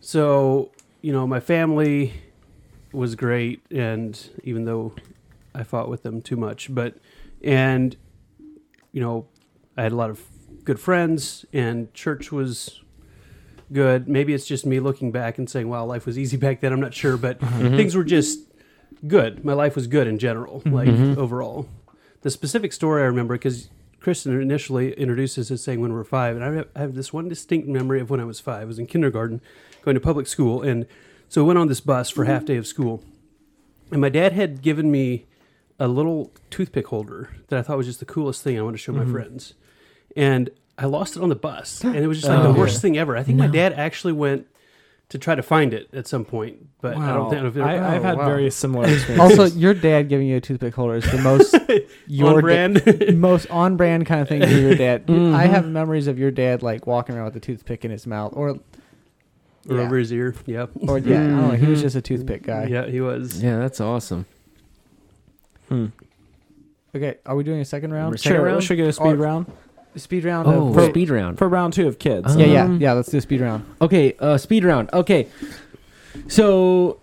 so you know my family was great, and even though I fought with them too much, but and you know I had a lot of good friends, and church was good. Maybe it's just me looking back and saying, wow, life was easy back then. I'm not sure, but Mm-hmm. things were just good. My life was good in general, like overall. The specific story I remember, because Kristen initially introduces us saying when we were five, and I have, I have this one distinct memory of when I was five. I was in kindergarten, going to public school, and so I went on this bus for half day of school, and my dad had given me a little toothpick holder that I thought was just the coolest thing I wanted to show my friends. And I lost it on the bus, and it was just like Oh. the worst thing ever. I think my dad actually went to try to find it at some point, but I don't think I, I've oh, had wow. very similar experiences. Also, your dad giving you a toothpick holder is the most your on da- brand. most on brand kind of thing for your dad. Mhm. I have memories of your dad like walking around with a toothpick in his mouth, or or yeah. over his ear. Yep. or yeah, I don't know. He was Mhm. just a toothpick guy. Yeah, he was. Yeah, that's awesome. Hmm. Okay, are we doing a second round? Sure, round? should we get a speed Or- round Speed round. Oh, of, for- speed round. for round two of kids? Uh, yeah, yeah, Um, yeah. Let's do a speed round. Okay, uh, speed round. Okay, so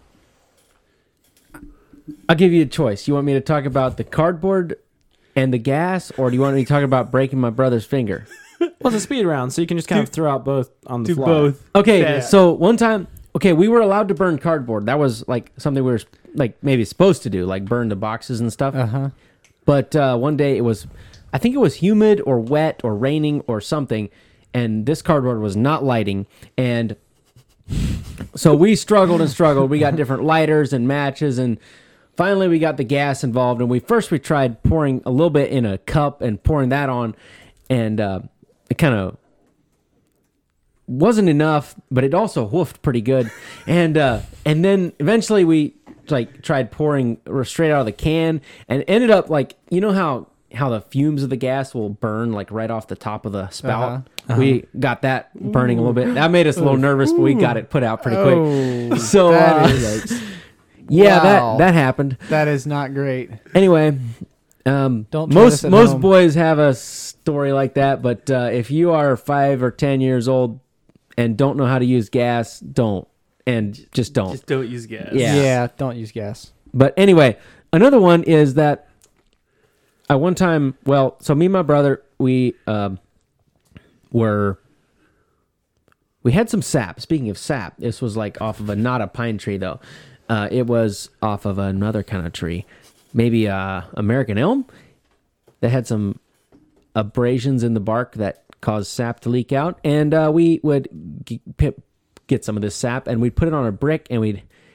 I'll give you a choice. You want me to talk about the cardboard and the gas, or do you want me to talk about breaking my brother's finger? Well, it's a speed round, so you can just kind Do- of throw out both on the Do fly. both. Okay, Yeah. so one time, okay, we were allowed to burn cardboard. That was like something we were like maybe supposed to do, like burn the boxes and stuff. Uh huh. But uh, one day it was, I think it was humid or wet or raining or something, and this cardboard was not lighting. And so we struggled and struggled. We got different lighters and matches, and finally we got the gas involved. And we first we tried pouring a little bit in a cup and pouring that on, and uh, it kind of wasn't enough, but it also woofed pretty good. And uh, and then eventually we like tried pouring straight out of the can, and ended up like, you know how how the fumes of the gas will burn like right off the top of the spout. Uh-huh. We got that burning a little bit. That made us a little nervous, but we got it put out pretty quick. Oh, So that uh, is yeah, Wow. that that happened. that is not great. Anyway, um, Don't try most this at most home. boys have a story like that, but uh, if you are five or ten years old and don't know how to use gas, don't, and just don't. Just don't use gas. Yeah. Yeah, don't use gas. But anyway, another one is that I one time, well, so me and my brother, we um, were, we had some sap. Speaking of sap, this was like off of a, not a pine tree though. Uh, it was off of another kind of tree, maybe uh, American elm that had some abrasions in the bark that caused sap to leak out. And uh, we would g- p- get some of this sap and we'd put it on a brick and we'd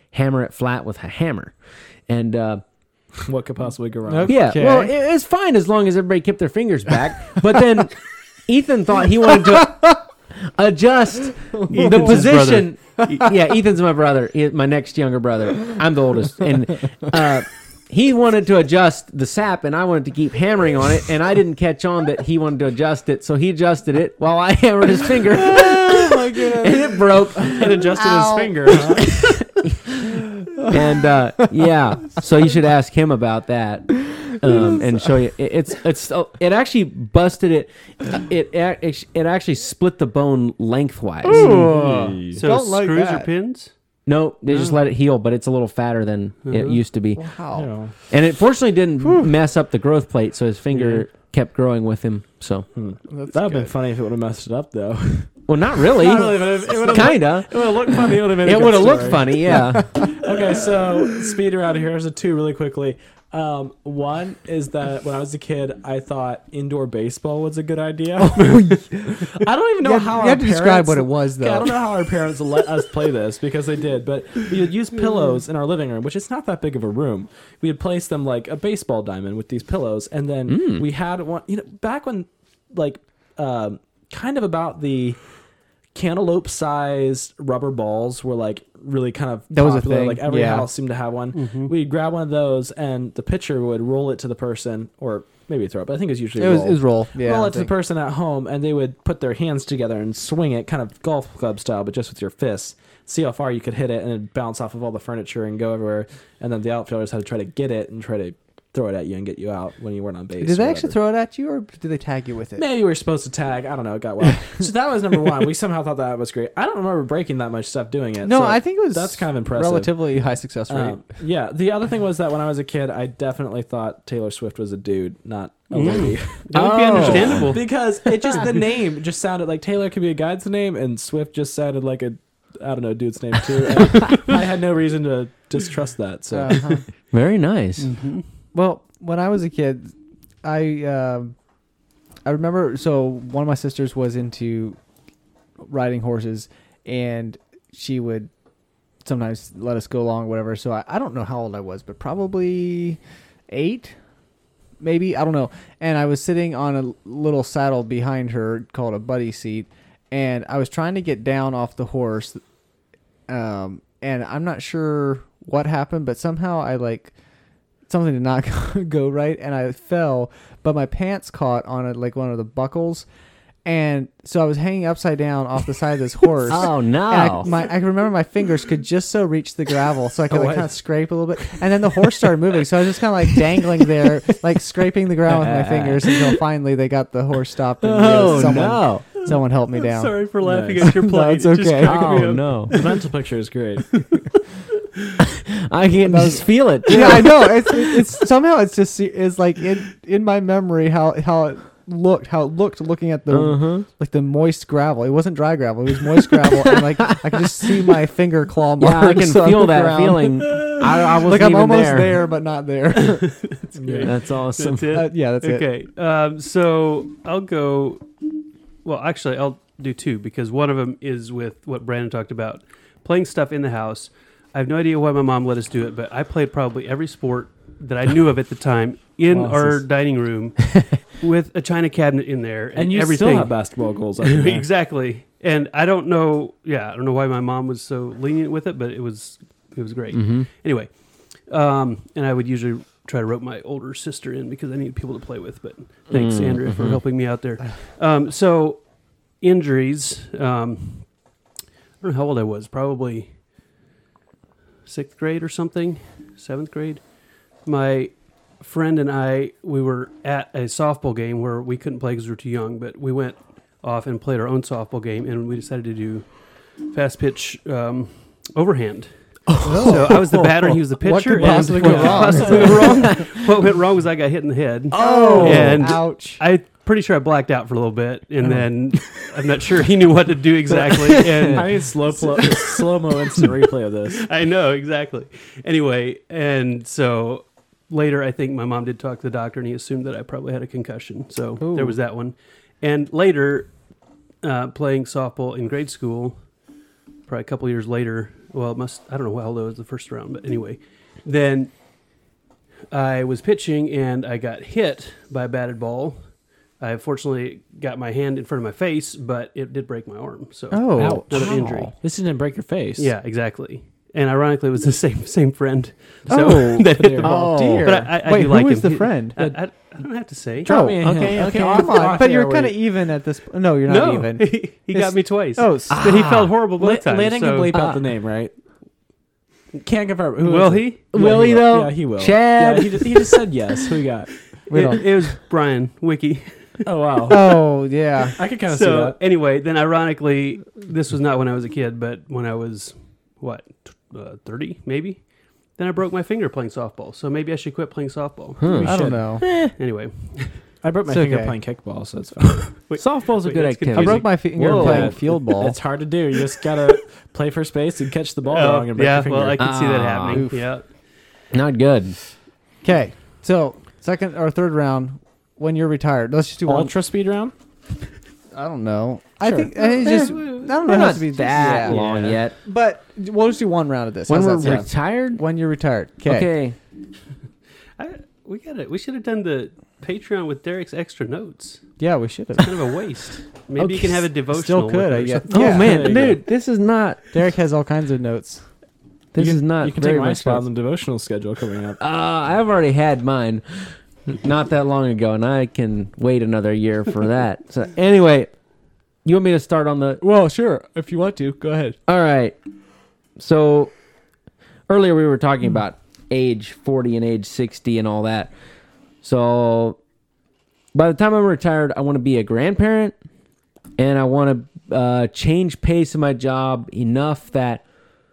hammer it flat with a hammer. And uh, What could possibly go wrong? Okay. yeah, well, it, it's fine as long as everybody kept their fingers back. But then Ethan thought he wanted to adjust the Ethan's his position. Yeah, Ethan's my brother, he- my next younger brother. I'm the oldest, and uh, he wanted to adjust the sap, and I wanted to keep hammering on it, and I didn't catch on that he wanted to adjust it, so he adjusted it while I hammered his finger, Oh my goodness. and it broke. And adjusted Ow. his finger. Huh? And uh, yeah, so you should ask him about that, um, and show you. It, it's it's uh, it actually busted it. It it it actually split the bone lengthwise. Ooh. So Don't like screws or that. pins? No, they just let it heal, but it's a little fatter than it Mhm. used to be. Wow. And it fortunately didn't mess up the growth plate, so his finger kept growing with him. So, Hmm. That's That would have been good. funny if it would have messed it up, though. well, not really. Not really, but it, it would have Kinda. It would have looked funny. It would have made a It good would have looked story. funny, yeah. Okay, so speed around here. Here's a two really quickly. Um, one is that when I was a kid, I thought indoor baseball was a good idea. I don't even know You have, how you our have to describe parents- what it was, though. Yeah, I don't know how our parents let us play this because they did, but we would use pillows in our living room, which is not that big of a room. We would place them like a baseball diamond with these pillows, and then Mm. we had one. You know, back when like um, kind of about the cantaloupe-sized rubber balls were like really kind of That was a popular. thing, Like every yeah. house seemed to have one. Mhm. We'd grab one of those, and the pitcher would roll it to the person, or maybe throw it. But I think it was usually It was, roll. it was roll. Yeah. roll I it to the think. person at home, and they would put their hands together and swing it, kind of golf club style, but just with your fists. See how far you could hit it, and it'd bounce off of all the furniture and go everywhere. And then the outfielders had to try to get it and try to throw it at you and get you out when you weren't on base. Did or they actually whatever. throw it at you, or did they tag you with it? Maybe we were supposed to tag. I don't know. It got wild. So that was number one. We somehow thought that was great. I don't remember breaking that much stuff doing it. No, so I think it was that's kind of impressive. relatively high success rate. Um, yeah. The other thing was that when I was a kid, I definitely thought Taylor Swift was a dude, not a Mm. lady. That would be Oh. understandable. Because it just the name just sounded like Taylor could be a guy's name, and Swift just sounded like a I don't know dude's name too. And I had no reason to distrust that. So Uh-huh. Very nice. Mhm. Well, when I was a kid, I um, I remember. So one of my sisters was into riding horses, and she would sometimes let us go along, or whatever. So I, I don't know how old I was, but probably eight, maybe, I don't know. And I was sitting on a little saddle behind her called a buddy seat, and I was trying to get down off the horse. Um, and I'm not sure what happened, but somehow I like something did not go right, and I fell, but my pants caught on it, like one of the buckles, and so I was hanging upside down off the side of this horse. Oh, no. And I, my, I can remember my fingers could just so reach the gravel, so I could Oh, like what? kind of scrape a little bit. And then the horse started moving, so I was just kind of like dangling there, like scraping the ground with my fingers until finally they got the horse stopped. And Oh, yeah, someone, no. someone helped me down. Sorry for laughing Nice. at your plight. it's It just okay. cracked me Oh, up. no. the mental picture is great. I can That was- just feel it. Yeah, I know. It's, it's somehow it's just it's like in in my memory how how it looked, how it looked looking at the Uh-huh. like the moist gravel. It wasn't dry gravel. It was moist gravel, and like I could just see my finger claw marks. Yeah, I can on feel the that ground. feeling. I, I wasn't Like I'm even almost there. there. but not there. That's great. That's awesome. That's it. Uh, yeah, that's it. okay. Um, so I'll go. Well, actually, I'll do two because one of them is with what Brandon talked about, playing stuff in the house. I have no idea why my mom let us do it, but I played probably every sport that I knew of at the time in Wow, our this is- dining room with a china cabinet in there and, And you everything. still have basketball goals. I think. Exactly. And I don't know. Yeah, I don't know why my mom was so lenient with it, but it was it was great. Mm-hmm. Anyway, um, and I would usually try to rope my older sister in because I need people to play with. But thanks, Mm, Andrea, for mhm. helping me out there. Um, so injuries. Um, I don't know how old I was. Probably sixth grade or something. Seventh grade. My friend and I, we were at a softball game where we couldn't play because we were too young, but we went off and played our own softball game, and we decided to do fast pitch um, overhand. So I was the batter, and he was the pitcher. What could and possibly what go could wrong? possibly go wrong? What went wrong was I got hit in the head. Oh, And ouch! I'm pretty sure I blacked out for a little bit, and then I'm not sure he knew what to do exactly. And I need slow slow mo instant replay of this. I know, exactly. Anyway, and so later I think my mom did talk to the doctor, and he assumed that I probably had a concussion. So Ooh. there was that one. And later, uh, playing softball in grade school, probably a couple years later, well, it must I don't know how old I was the first round, but anyway, then I was pitching and I got hit by a batted ball. I fortunately got my hand in front of my face, but it did break my arm. So Oh, Ouch. another injury. This didn't break your face. Yeah, exactly. And ironically, it was the same same friend. So Oh, that hit the ball. Oh, dear. But I, I Wait, do who like was him. the friend? I, I, I don't have to say. Drop Oh, me a hint. okay, okay, off- come on. off But you're air, kind of wait. even at this. No, you're not no, even. he, he got It's- me twice. Oh, but he felt horrible both La- times. Landon so. can bleep Uh, out the name, right? Can't confirm. Who Will is it? he? Yeah, Will he, will. though? Yeah, he will. Chad? Yeah, he, just, he just said yes. Who you got? We It, don't. it was Brian Wiki. Oh, wow. Oh, yeah. I could kind of see So that. anyway, then ironically, this was not when I was a kid, but when I was what t- uh, thirty, maybe. Then I broke my finger playing softball. So maybe I should quit playing softball. Hmm. I should. don't know. Anyway, I broke my It's finger okay. playing kickball, so it's fine. Wait, Softball's a wait, good that's activity. I confusing. broke my finger Whoa. playing Yeah. field ball. It's hard to do. You just gotta play first base and catch the ball Oh, wrong and break yeah, your finger. well, I can see that Ah. happening. Oof. Yeah. Not good. Okay, so second or third round, when you're retired, let's just do one. Ultra speed round. I don't know. I Sure. think I think it's just. I don't know. We're It not has to be that yeah. long Yeah. yet. But we'll just do one round of this. When How's we're that sound? retired? When you're retired. Okay. Okay. I, we got it. We should have done the Patreon with Derek's extra notes. Yeah, we should have. Kind of a waste. Maybe you Okay. can have a devotional. Still with could, it I or guess. something. Oh, Yeah. man. There you go. Dude, this is not. Derek has all kinds of notes. This you is can, not You can very take my much spot notes. on the devotional schedule coming up. Uh, I've already had mine not that long ago, and I can wait another year for that. So anyway, you want me to start on the? Well, sure. If you want to, go ahead. All right. So earlier we were talking about age forty and age sixty and all that. So by the time I'm retired, I want to be a grandparent, and I want to uh, change pace in my job enough that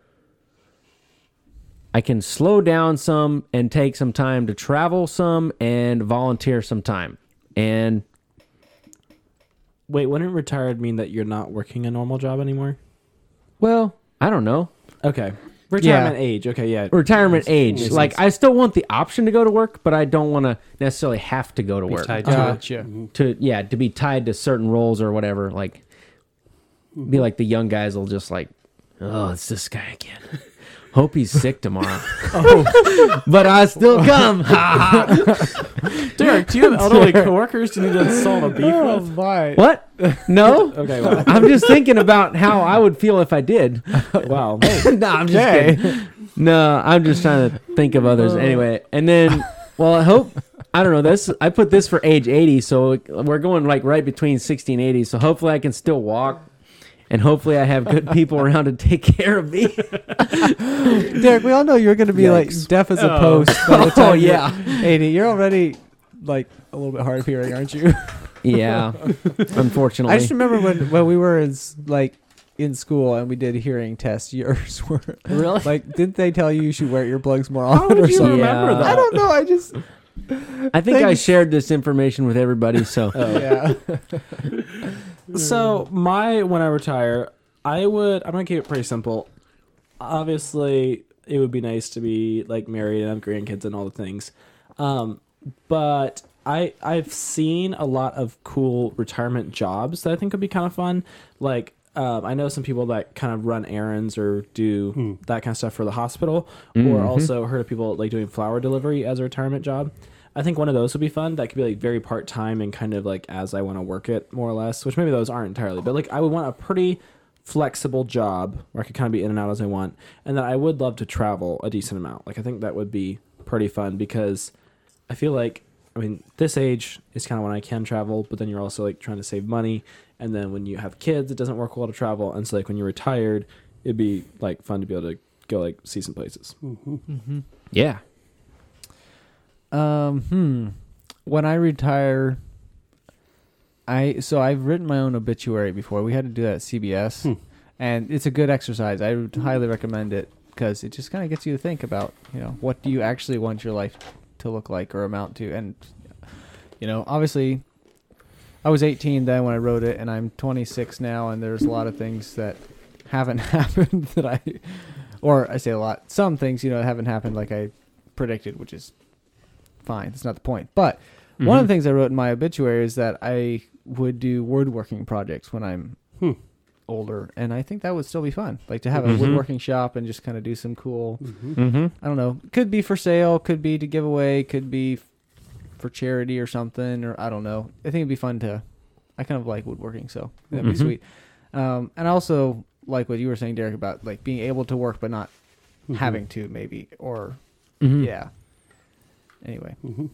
I can slow down some and take some time to travel some and volunteer some time. And Wait, wouldn't retired mean that you're not working a normal job anymore? well, I don't know. Okay. Retirement age. Okay, yeah. Retirement age. Makes Like sense. I still want the option to go to work, but I don't want to necessarily have to go to Be work. tied to Uh-huh. it. Gotcha. To yeah, to be tied to certain roles or whatever. Like be like the young guys will just like, oh, it's this guy again. Hope he's sick tomorrow. oh, but I still come. Ha, ha. Derek, do you have elderly coworkers you need to solve a beef Oh with? my. What? No. Okay, well, I'm just thinking about how I would feel if I did. wow. no, I'm just Okay. kidding. No, I'm just trying to think of others. Anyway, and then, well, I hope I don't know this. I put this for age eighty, so we're going like right between sixty and eighty. So hopefully I can still walk, and hopefully I have good people around to take care of me. Derek, we all know you're going to be Yikes. like deaf as a Oh. post by the Oh, time you're yeah. eighty. You're already like a little bit hard of hearing, aren't you? Yeah, unfortunately. I just remember when, when we were in s- like in school and we did hearing tests. Yours were Really? like, didn't they tell you you should wear earplugs more How often would or you something? remember Yeah. that? I don't know. I just I think I Thanks. shared this information with everybody. So Oh. yeah. So my when I retire, I would I'm gonna keep it pretty simple. Obviously, it would be nice to be like married and have grandkids and all the things. Um, but I I've seen a lot of cool retirement jobs that I think would be kind of fun. Like um, I know some people that kind of run errands or do Hmm. that kind of stuff for the hospital, Mhm. or also heard of people like doing flower delivery as a retirement job. I think one of those would be fun. That could be like very part time and kind of like as I want to work it more or less. Which maybe those aren't entirely, but like I would want a pretty flexible job where I could kind of be in and out as I want, and then I would love to travel a decent amount. Like I think that would be pretty fun because I feel like I mean this age is kind of when I can travel, but then you're also like trying to save money, and then when you have kids, it doesn't work well to travel, and so like when you're retired, it'd be like fun to be able to go like see some places. Mm-hmm. yeah, Um, hmm. When I retire, I so I've written my own obituary before. We had to do that at C B S, Hmm. and it's a good exercise. I would highly recommend it because it just kind of gets you to think about, you know, what do you actually want your life to look like or amount to, and you know, obviously, I was eighteen then when I wrote it, and I'm twenty-six now, and there's a lot of things that haven't happened that I, or I say a lot, some things you know haven't happened like I predicted, which is fine. That's not the point. But one of the things I wrote in my obituary is that I would do woodworking projects when I'm Hmm. older, and I think that would still be fun. Like to have a Mhm. woodworking shop and just kind of do some cool. Mhm. Mm-hmm. I don't know. Could be for sale. Could be to give away. Could be f- for charity or something. Or I don't know. I think it'd be fun to. I kind of like woodworking, so that'd be Mhm. sweet. Um, and also like what you were saying, Derek, about like being able to work but not Mhm. having to, maybe, or Mm-hmm. yeah. Anyway, Mhm.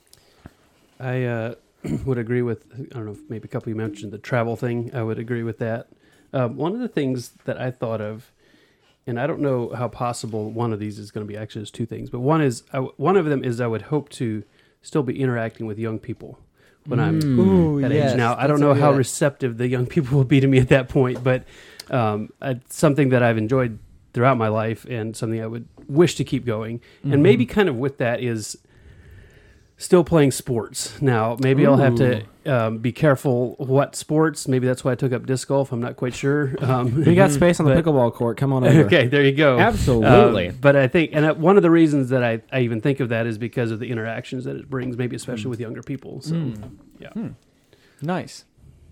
I uh, would agree with, I don't know, if maybe a couple of you mentioned the travel thing. I would agree with that. Um, one of the things that I thought of, and I don't know how possible one of these is going to be, actually there's two things, but one is, I w one of them is I would hope to still be interacting with young people when I'm Ooh, that yes, age. Now, I don't that's know a how good- receptive the young people will be to me at that point, but um, it's something that I've enjoyed throughout my life and something I would wish to keep going. And Mhm. maybe kind of with that is still playing sports. Now, maybe I'll have to um, be careful what sports. Maybe that's why I took up disc golf. I'm not quite sure. Um, We got space on the But- pickleball court. Come on over. okay, there you go. Absolutely. Um, but I think, and uh, one of the reasons that I, I even think of that is because of the interactions that it brings, maybe especially with younger people. So, Mm. yeah. Hmm. Nice.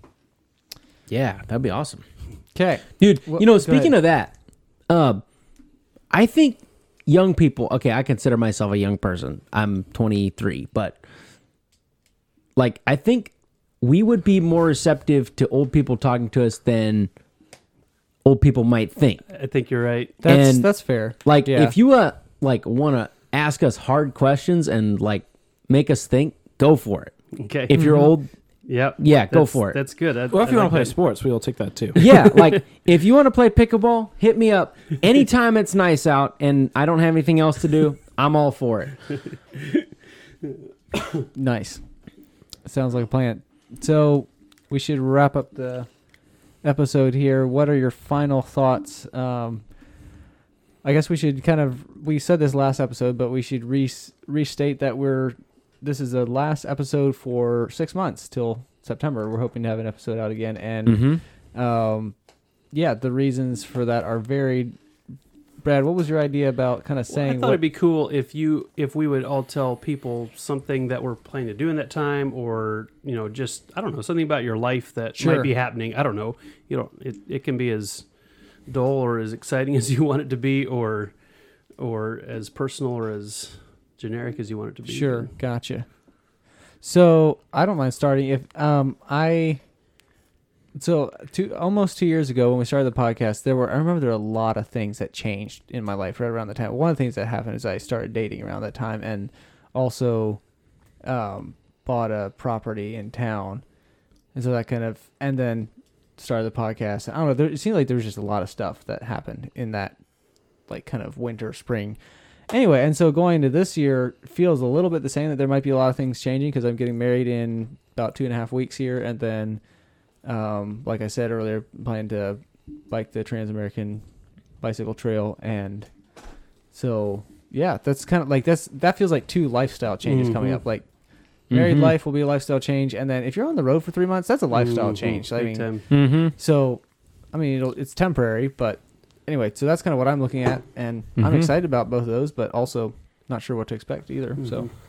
Yeah, that'd be awesome. Okay. Dude, Well, you know, go speaking ahead. of that, um, I think young people, okay, I consider myself a young person. I'm twenty-three, but like, I think we would be more receptive to old people talking to us than old people might think. I think you're right. That's And, that's fair. Like, Yeah. if you, uh, like, want to ask us hard questions and, like, make us think, go for it. Okay. If you're Mhm. old, Yep. yeah, go That's- for it. That's good. I, Well, if I you want like to play that. sports, we will take that too. Yeah, like if you want to play pickleball, hit me up. Anytime it's nice out and I don't have anything else to do, I'm all for it. Nice. Sounds like a plan. So we should wrap up the episode here. What are your final thoughts? Um, I guess we should kind of, we said this last episode, but we should re- restate that we're, this is the last episode for six months till September. We're hoping to have an episode out again. And Mm-hmm. um, yeah, the reasons for that are varied. Brad, what was your idea about kind of Well, saying I thought what? it'd be cool if you if we would all tell people something that we're planning to do in that time, or you know, just I don't know, something about your life that Sure. might be happening. I don't know. You know, it it can be as dull or as exciting as you want it to be, or or as personal or as generic as you want it to be. Sure, gotcha. So I don't mind starting. If um I so two almost two years ago when we started the podcast, there were I remember there were a lot of things that changed in my life right around the time. One of the things that happened is I started dating around that time, and also um bought a property in town, and so that kind of and then started the podcast. I don't know. There, it seemed like there was just a lot of stuff that happened in that like kind of winter spring. Anyway, and so going into this year feels a little bit the same, that there might be a lot of things changing because I'm getting married in about two and a half weeks here. And then, um, like I said earlier, planning to bike the Trans-American Bicycle Trail. And so, yeah, that's kind of like, that's that feels like two lifestyle changes coming Mhm. up. Like married Mhm. life will be a lifestyle change. And then if you're on the road for three months, that's a lifestyle Mhm. change. I Big mean, time. Mm-hmm. so, I mean, it'll, it's temporary, but anyway, so that's kind of what I'm looking at, and I'm Mhm. excited about both of those, but also not sure what to expect either. So, Mhm.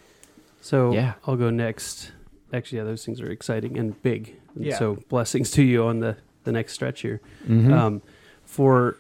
So Yeah. I'll go next. Actually, yeah, those things are exciting and big. And Yeah. So blessings to you on the, the next stretch here. Mm-hmm. Um, for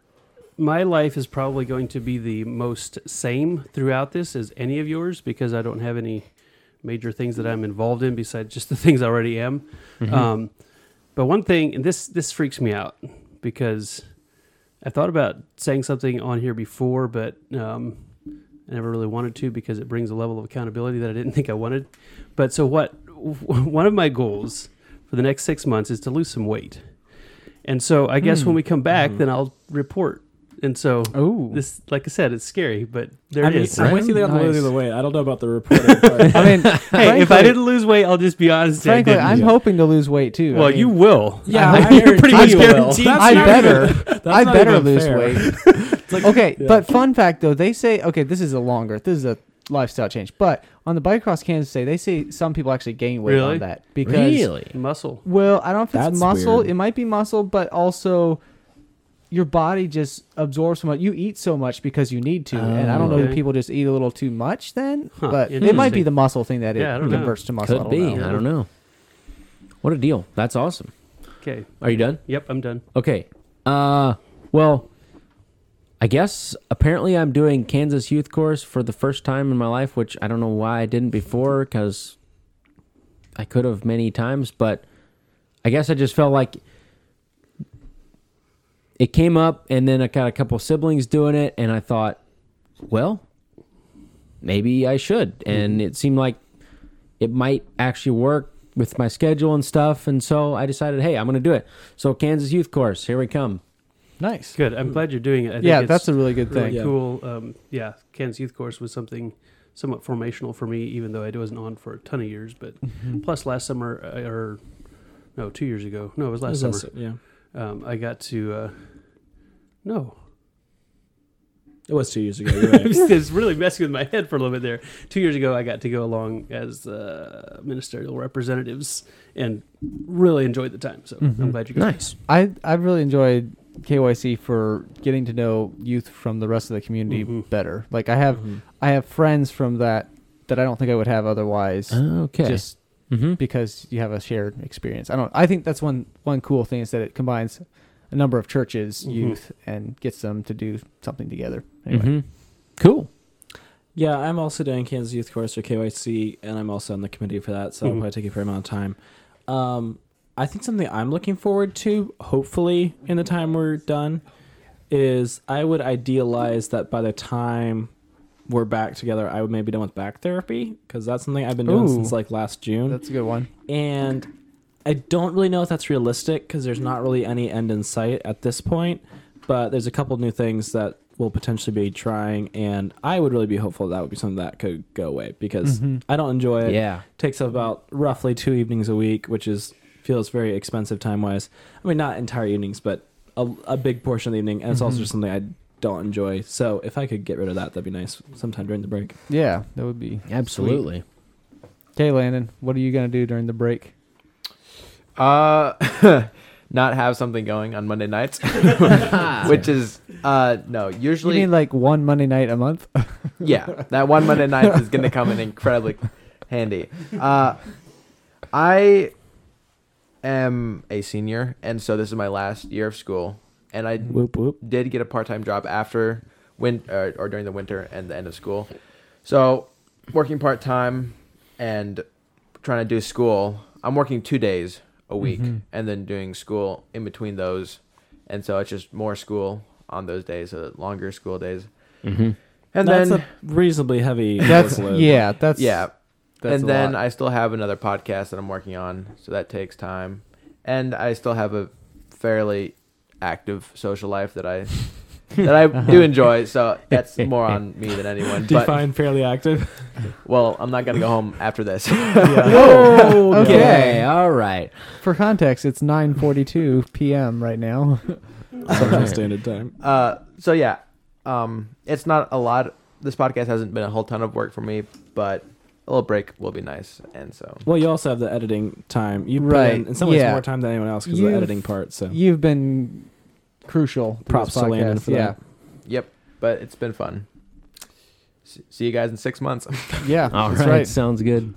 my life is probably going to be the most same throughout this as any of yours, because I don't have any major things that I'm involved in besides just the things I already am. Mhm. Um, but one thing, and this this freaks me out because I thought about saying something on here before, but um, I never really wanted to because it brings a level of accountability that I didn't think I wanted. But so what? One of my goals for the next six months is to lose some weight. And so I guess Hmm. when we come back, Mhm. then I'll report. And so oh, this, like I said, it's scary, but there I it mean, is. I'm with you on the Nice. losing the weight. I don't know about the reporting part. I mean, Hey, if frankly- I didn't lose weight, I'll just be honest. I frankly, didn't. I'm Yeah. hoping to lose weight too. Well, I mean, you will. Yeah, I, I you're pretty much guarantee you will. guaranteed. That's I not better, even- that's I not better even lose fair. weight. Okay, Yeah. but fun fact though, they say okay, this is a longer, this is a lifestyle change, but on the Bike Across Kansas Day, they say some people actually gain weight Really? on that because Really? Muscle. well, I don't know if it's That's muscle. weird. It might be muscle, but also your body just absorbs so much. You eat so much because you need to, and I don't know Oh, if okay. people just eat a little too much then, Huh, but it might be interesting. the muscle thing that it Yeah, I don't know. converts to muscle. Could I be. don't know. I don't know. What a deal. That's awesome. Okay. Are you done? Yep, I'm done. Okay. Uh, well, I guess apparently I'm doing Kansas Youth Course for the first time in my life, which I don't know why I didn't before, because I could have many times, but I guess I just felt like it came up, and then I got a couple siblings doing it, and I thought, well, maybe I should. And it seemed like it might actually work with my schedule and stuff, and so I decided, hey, I'm going to do it. So Kansas Youth Course, here we come. Nice. Good. I'm glad you're doing it. I think Yeah, it's that's a really good really thing. Yeah. cool. Um, yeah, Kansas Youth Course was something somewhat formational for me, even though I wasn't on for a ton of years. But plus, last summer, uh, or no, two years ago. No, it was last It was summer. less- yeah. Um, I got to. Uh, no, It was two years ago. You're right. it's really messing with my head for a little bit there. Two years ago, I got to go along as uh, ministerial representatives and really enjoyed the time. So Mhm. I'm glad you guys. Nice. I I've really enjoyed K Y C for getting to know youth from the rest of the community Mhm. better. Like I have Mhm. I have friends from that that I don't think I would have otherwise. Okay. Just mm-hmm. because you have a shared experience. I don't. I think that's one one cool thing is that it combines a number of churches, Mhm. youth, and gets them to do something together. Anyway, Mm-hmm. Cool. Yeah, I'm also doing Kansas Youth Course or K Y C, and I'm also on the committee for that, so Mhm. it'll probably take a fair amount of time. Um, I think something I'm looking forward to, hopefully, in the time we're done, is I would idealize that by the time we're back together, I would maybe be done with back therapy, because that's something I've been doing Ooh. since like last June. that's a good one. And I don't really know if that's realistic because there's not really any end in sight at this point. But there's a couple new things that we'll potentially be trying, and I would really be hopeful that would be something that could go away because Mhm. I don't enjoy it. Yeah. It takes up about roughly two evenings a week, which is feels very expensive time wise. I mean, not entire evenings, but a, a big portion of the evening, and it's also Mhm. just something I don't enjoy. So if I could get rid of that, that'd be nice sometime during the break. Yeah, that would be Absolutely. Okay, Landon, what are you gonna do during the break? Uh, not have something going on Monday nights, which is uh no You usually mean like one Monday night a month? yeah, that one Monday night is going to come in incredibly handy. Uh, I am a senior, and so this is my last year of school, and I Whoop whoop. did get a part-time job after win uh, or during the winter and the end of school. So working part-time and trying to do school. I'm working two days a week Mhm. and then doing school in between those. And so it's just more school on those days, uh, longer school days. Mm-hmm. And That's then a reasonably heavy. That's workload. yeah. That's yeah, That's and a then lot. I still have another podcast that I'm working on, so that takes time. And I still have a fairly active social life that I that I do enjoy. So that's more on me than anyone. But Define fairly active. well, I'm not gonna go home after this. Oh, Okay. okay. All right. For context, it's nine forty-two p.m. right now. Central Standard Time. Uh, so yeah, um, it's not a lot. This podcast hasn't been a whole ton of work for me, but a little break will be nice. And so Well, you also have the editing time. You put Right, in, in some ways yeah. more time than anyone else because of the You've- editing part. So You've been crucial. to Props this to Landon podcast. for yeah. that. yep, but it's been fun. S- See you guys in six months. Yeah, All that's right. right. Sounds good.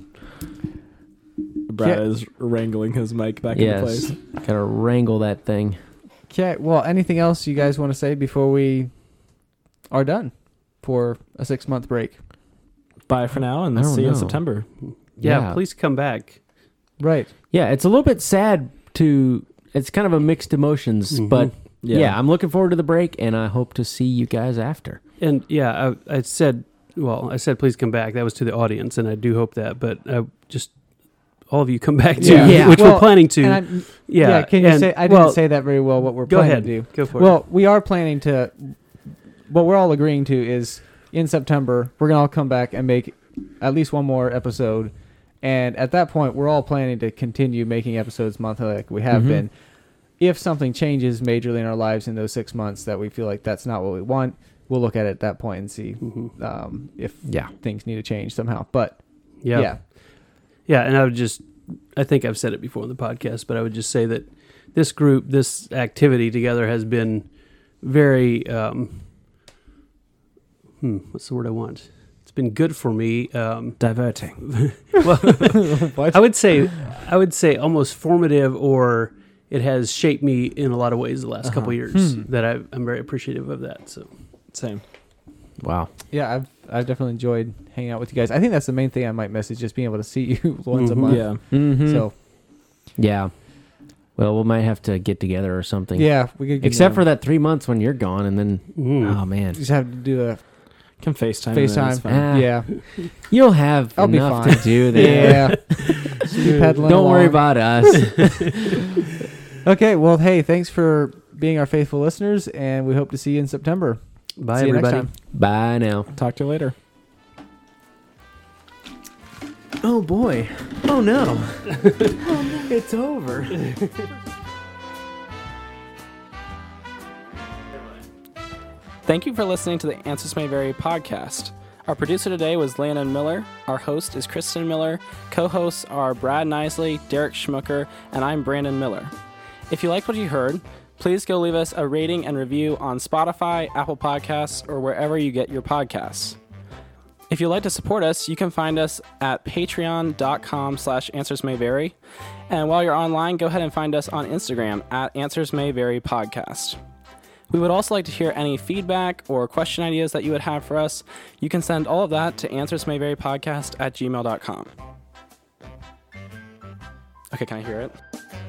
Brad Yeah. is wrangling his mic back Yes. into place. Gotta wrangle that thing. Okay. Well, anything else you guys want to say before we are done for a six-month break? Bye for now, and I don't see you in know. September. Yeah, Yeah. please come back. Right. Yeah, it's a little bit sad to. It's kind of a mixed emotions, Mhm. but yeah. I'm looking forward to the break, and I hope to see you guys after. And yeah, I, I said, well, I said please come back. That was to the audience, and I do hope that. But I just all of you come back too, Yeah. Yeah. which Well, we're planning to. And I'm- yeah, yeah. Can you and- say? I didn't well, say that very well. What we're Go planning ahead. to do. Go for it. Well, we are planning to. What we're all agreeing to is in September we're gonna all come back and make at least one more episode, and at that point we're all planning to continue making episodes monthly like we have Mhm. been. If something changes majorly in our lives in those six months that we feel like that's not what we want, we'll look at it at that point and see Mhm. um, if Yeah. things need to change somehow. But yeah. yeah, Yeah, and I would just, I think I've said it before in the podcast, but I would just say that this group, this activity together has been very, um, hmm, what's the word I want? It's been good for me. Um, Diverting. well, I would say, I would say almost formative or it has shaped me in a lot of ways the last couple Uh-huh. years. Hmm. That I, I'm very appreciative of that. So Same. Wow. Yeah, I've I've definitely enjoyed hanging out with you guys. I think that's the main thing I might miss is just being able to see you once a Mhm. month. Yeah. Mm-hmm. So yeah. Well, we might have to get together or something. yeah, we could get Except for that three months when you're gone, and then mm. oh man, just have to do a Can FaceTime. and then it's FaceTime. fine. Ah. yeah. you'll have I'll be enough fine. to do there. Yeah. Just be pedaling Don't worry along. about us. Okay, well, hey, thanks for being our faithful listeners, and we hope to see you in September. Bye, see you everybody. next time. Bye now. Talk to you later. Oh boy. Oh no. It's over. Thank you for listening to the Answers May Vary podcast. Our producer today was Landon Miller. Our host is Kristen Miller. Co-hosts are Brad Nisley, Derek Schmucker, and I'm Brandon Miller. If you liked what you heard, please go leave us a rating and review on Spotify, Apple Podcasts, or wherever you get your podcasts. If you'd like to support us, you can find us at patreon.com slash answers may vary. And while you're online, go ahead and find us on Instagram at Answers May Vary Podcast. We would also like to hear any feedback or question ideas that you would have for us. You can send all of that to answersmayvarypodcast at gmail dot com. Okay, can I hear it?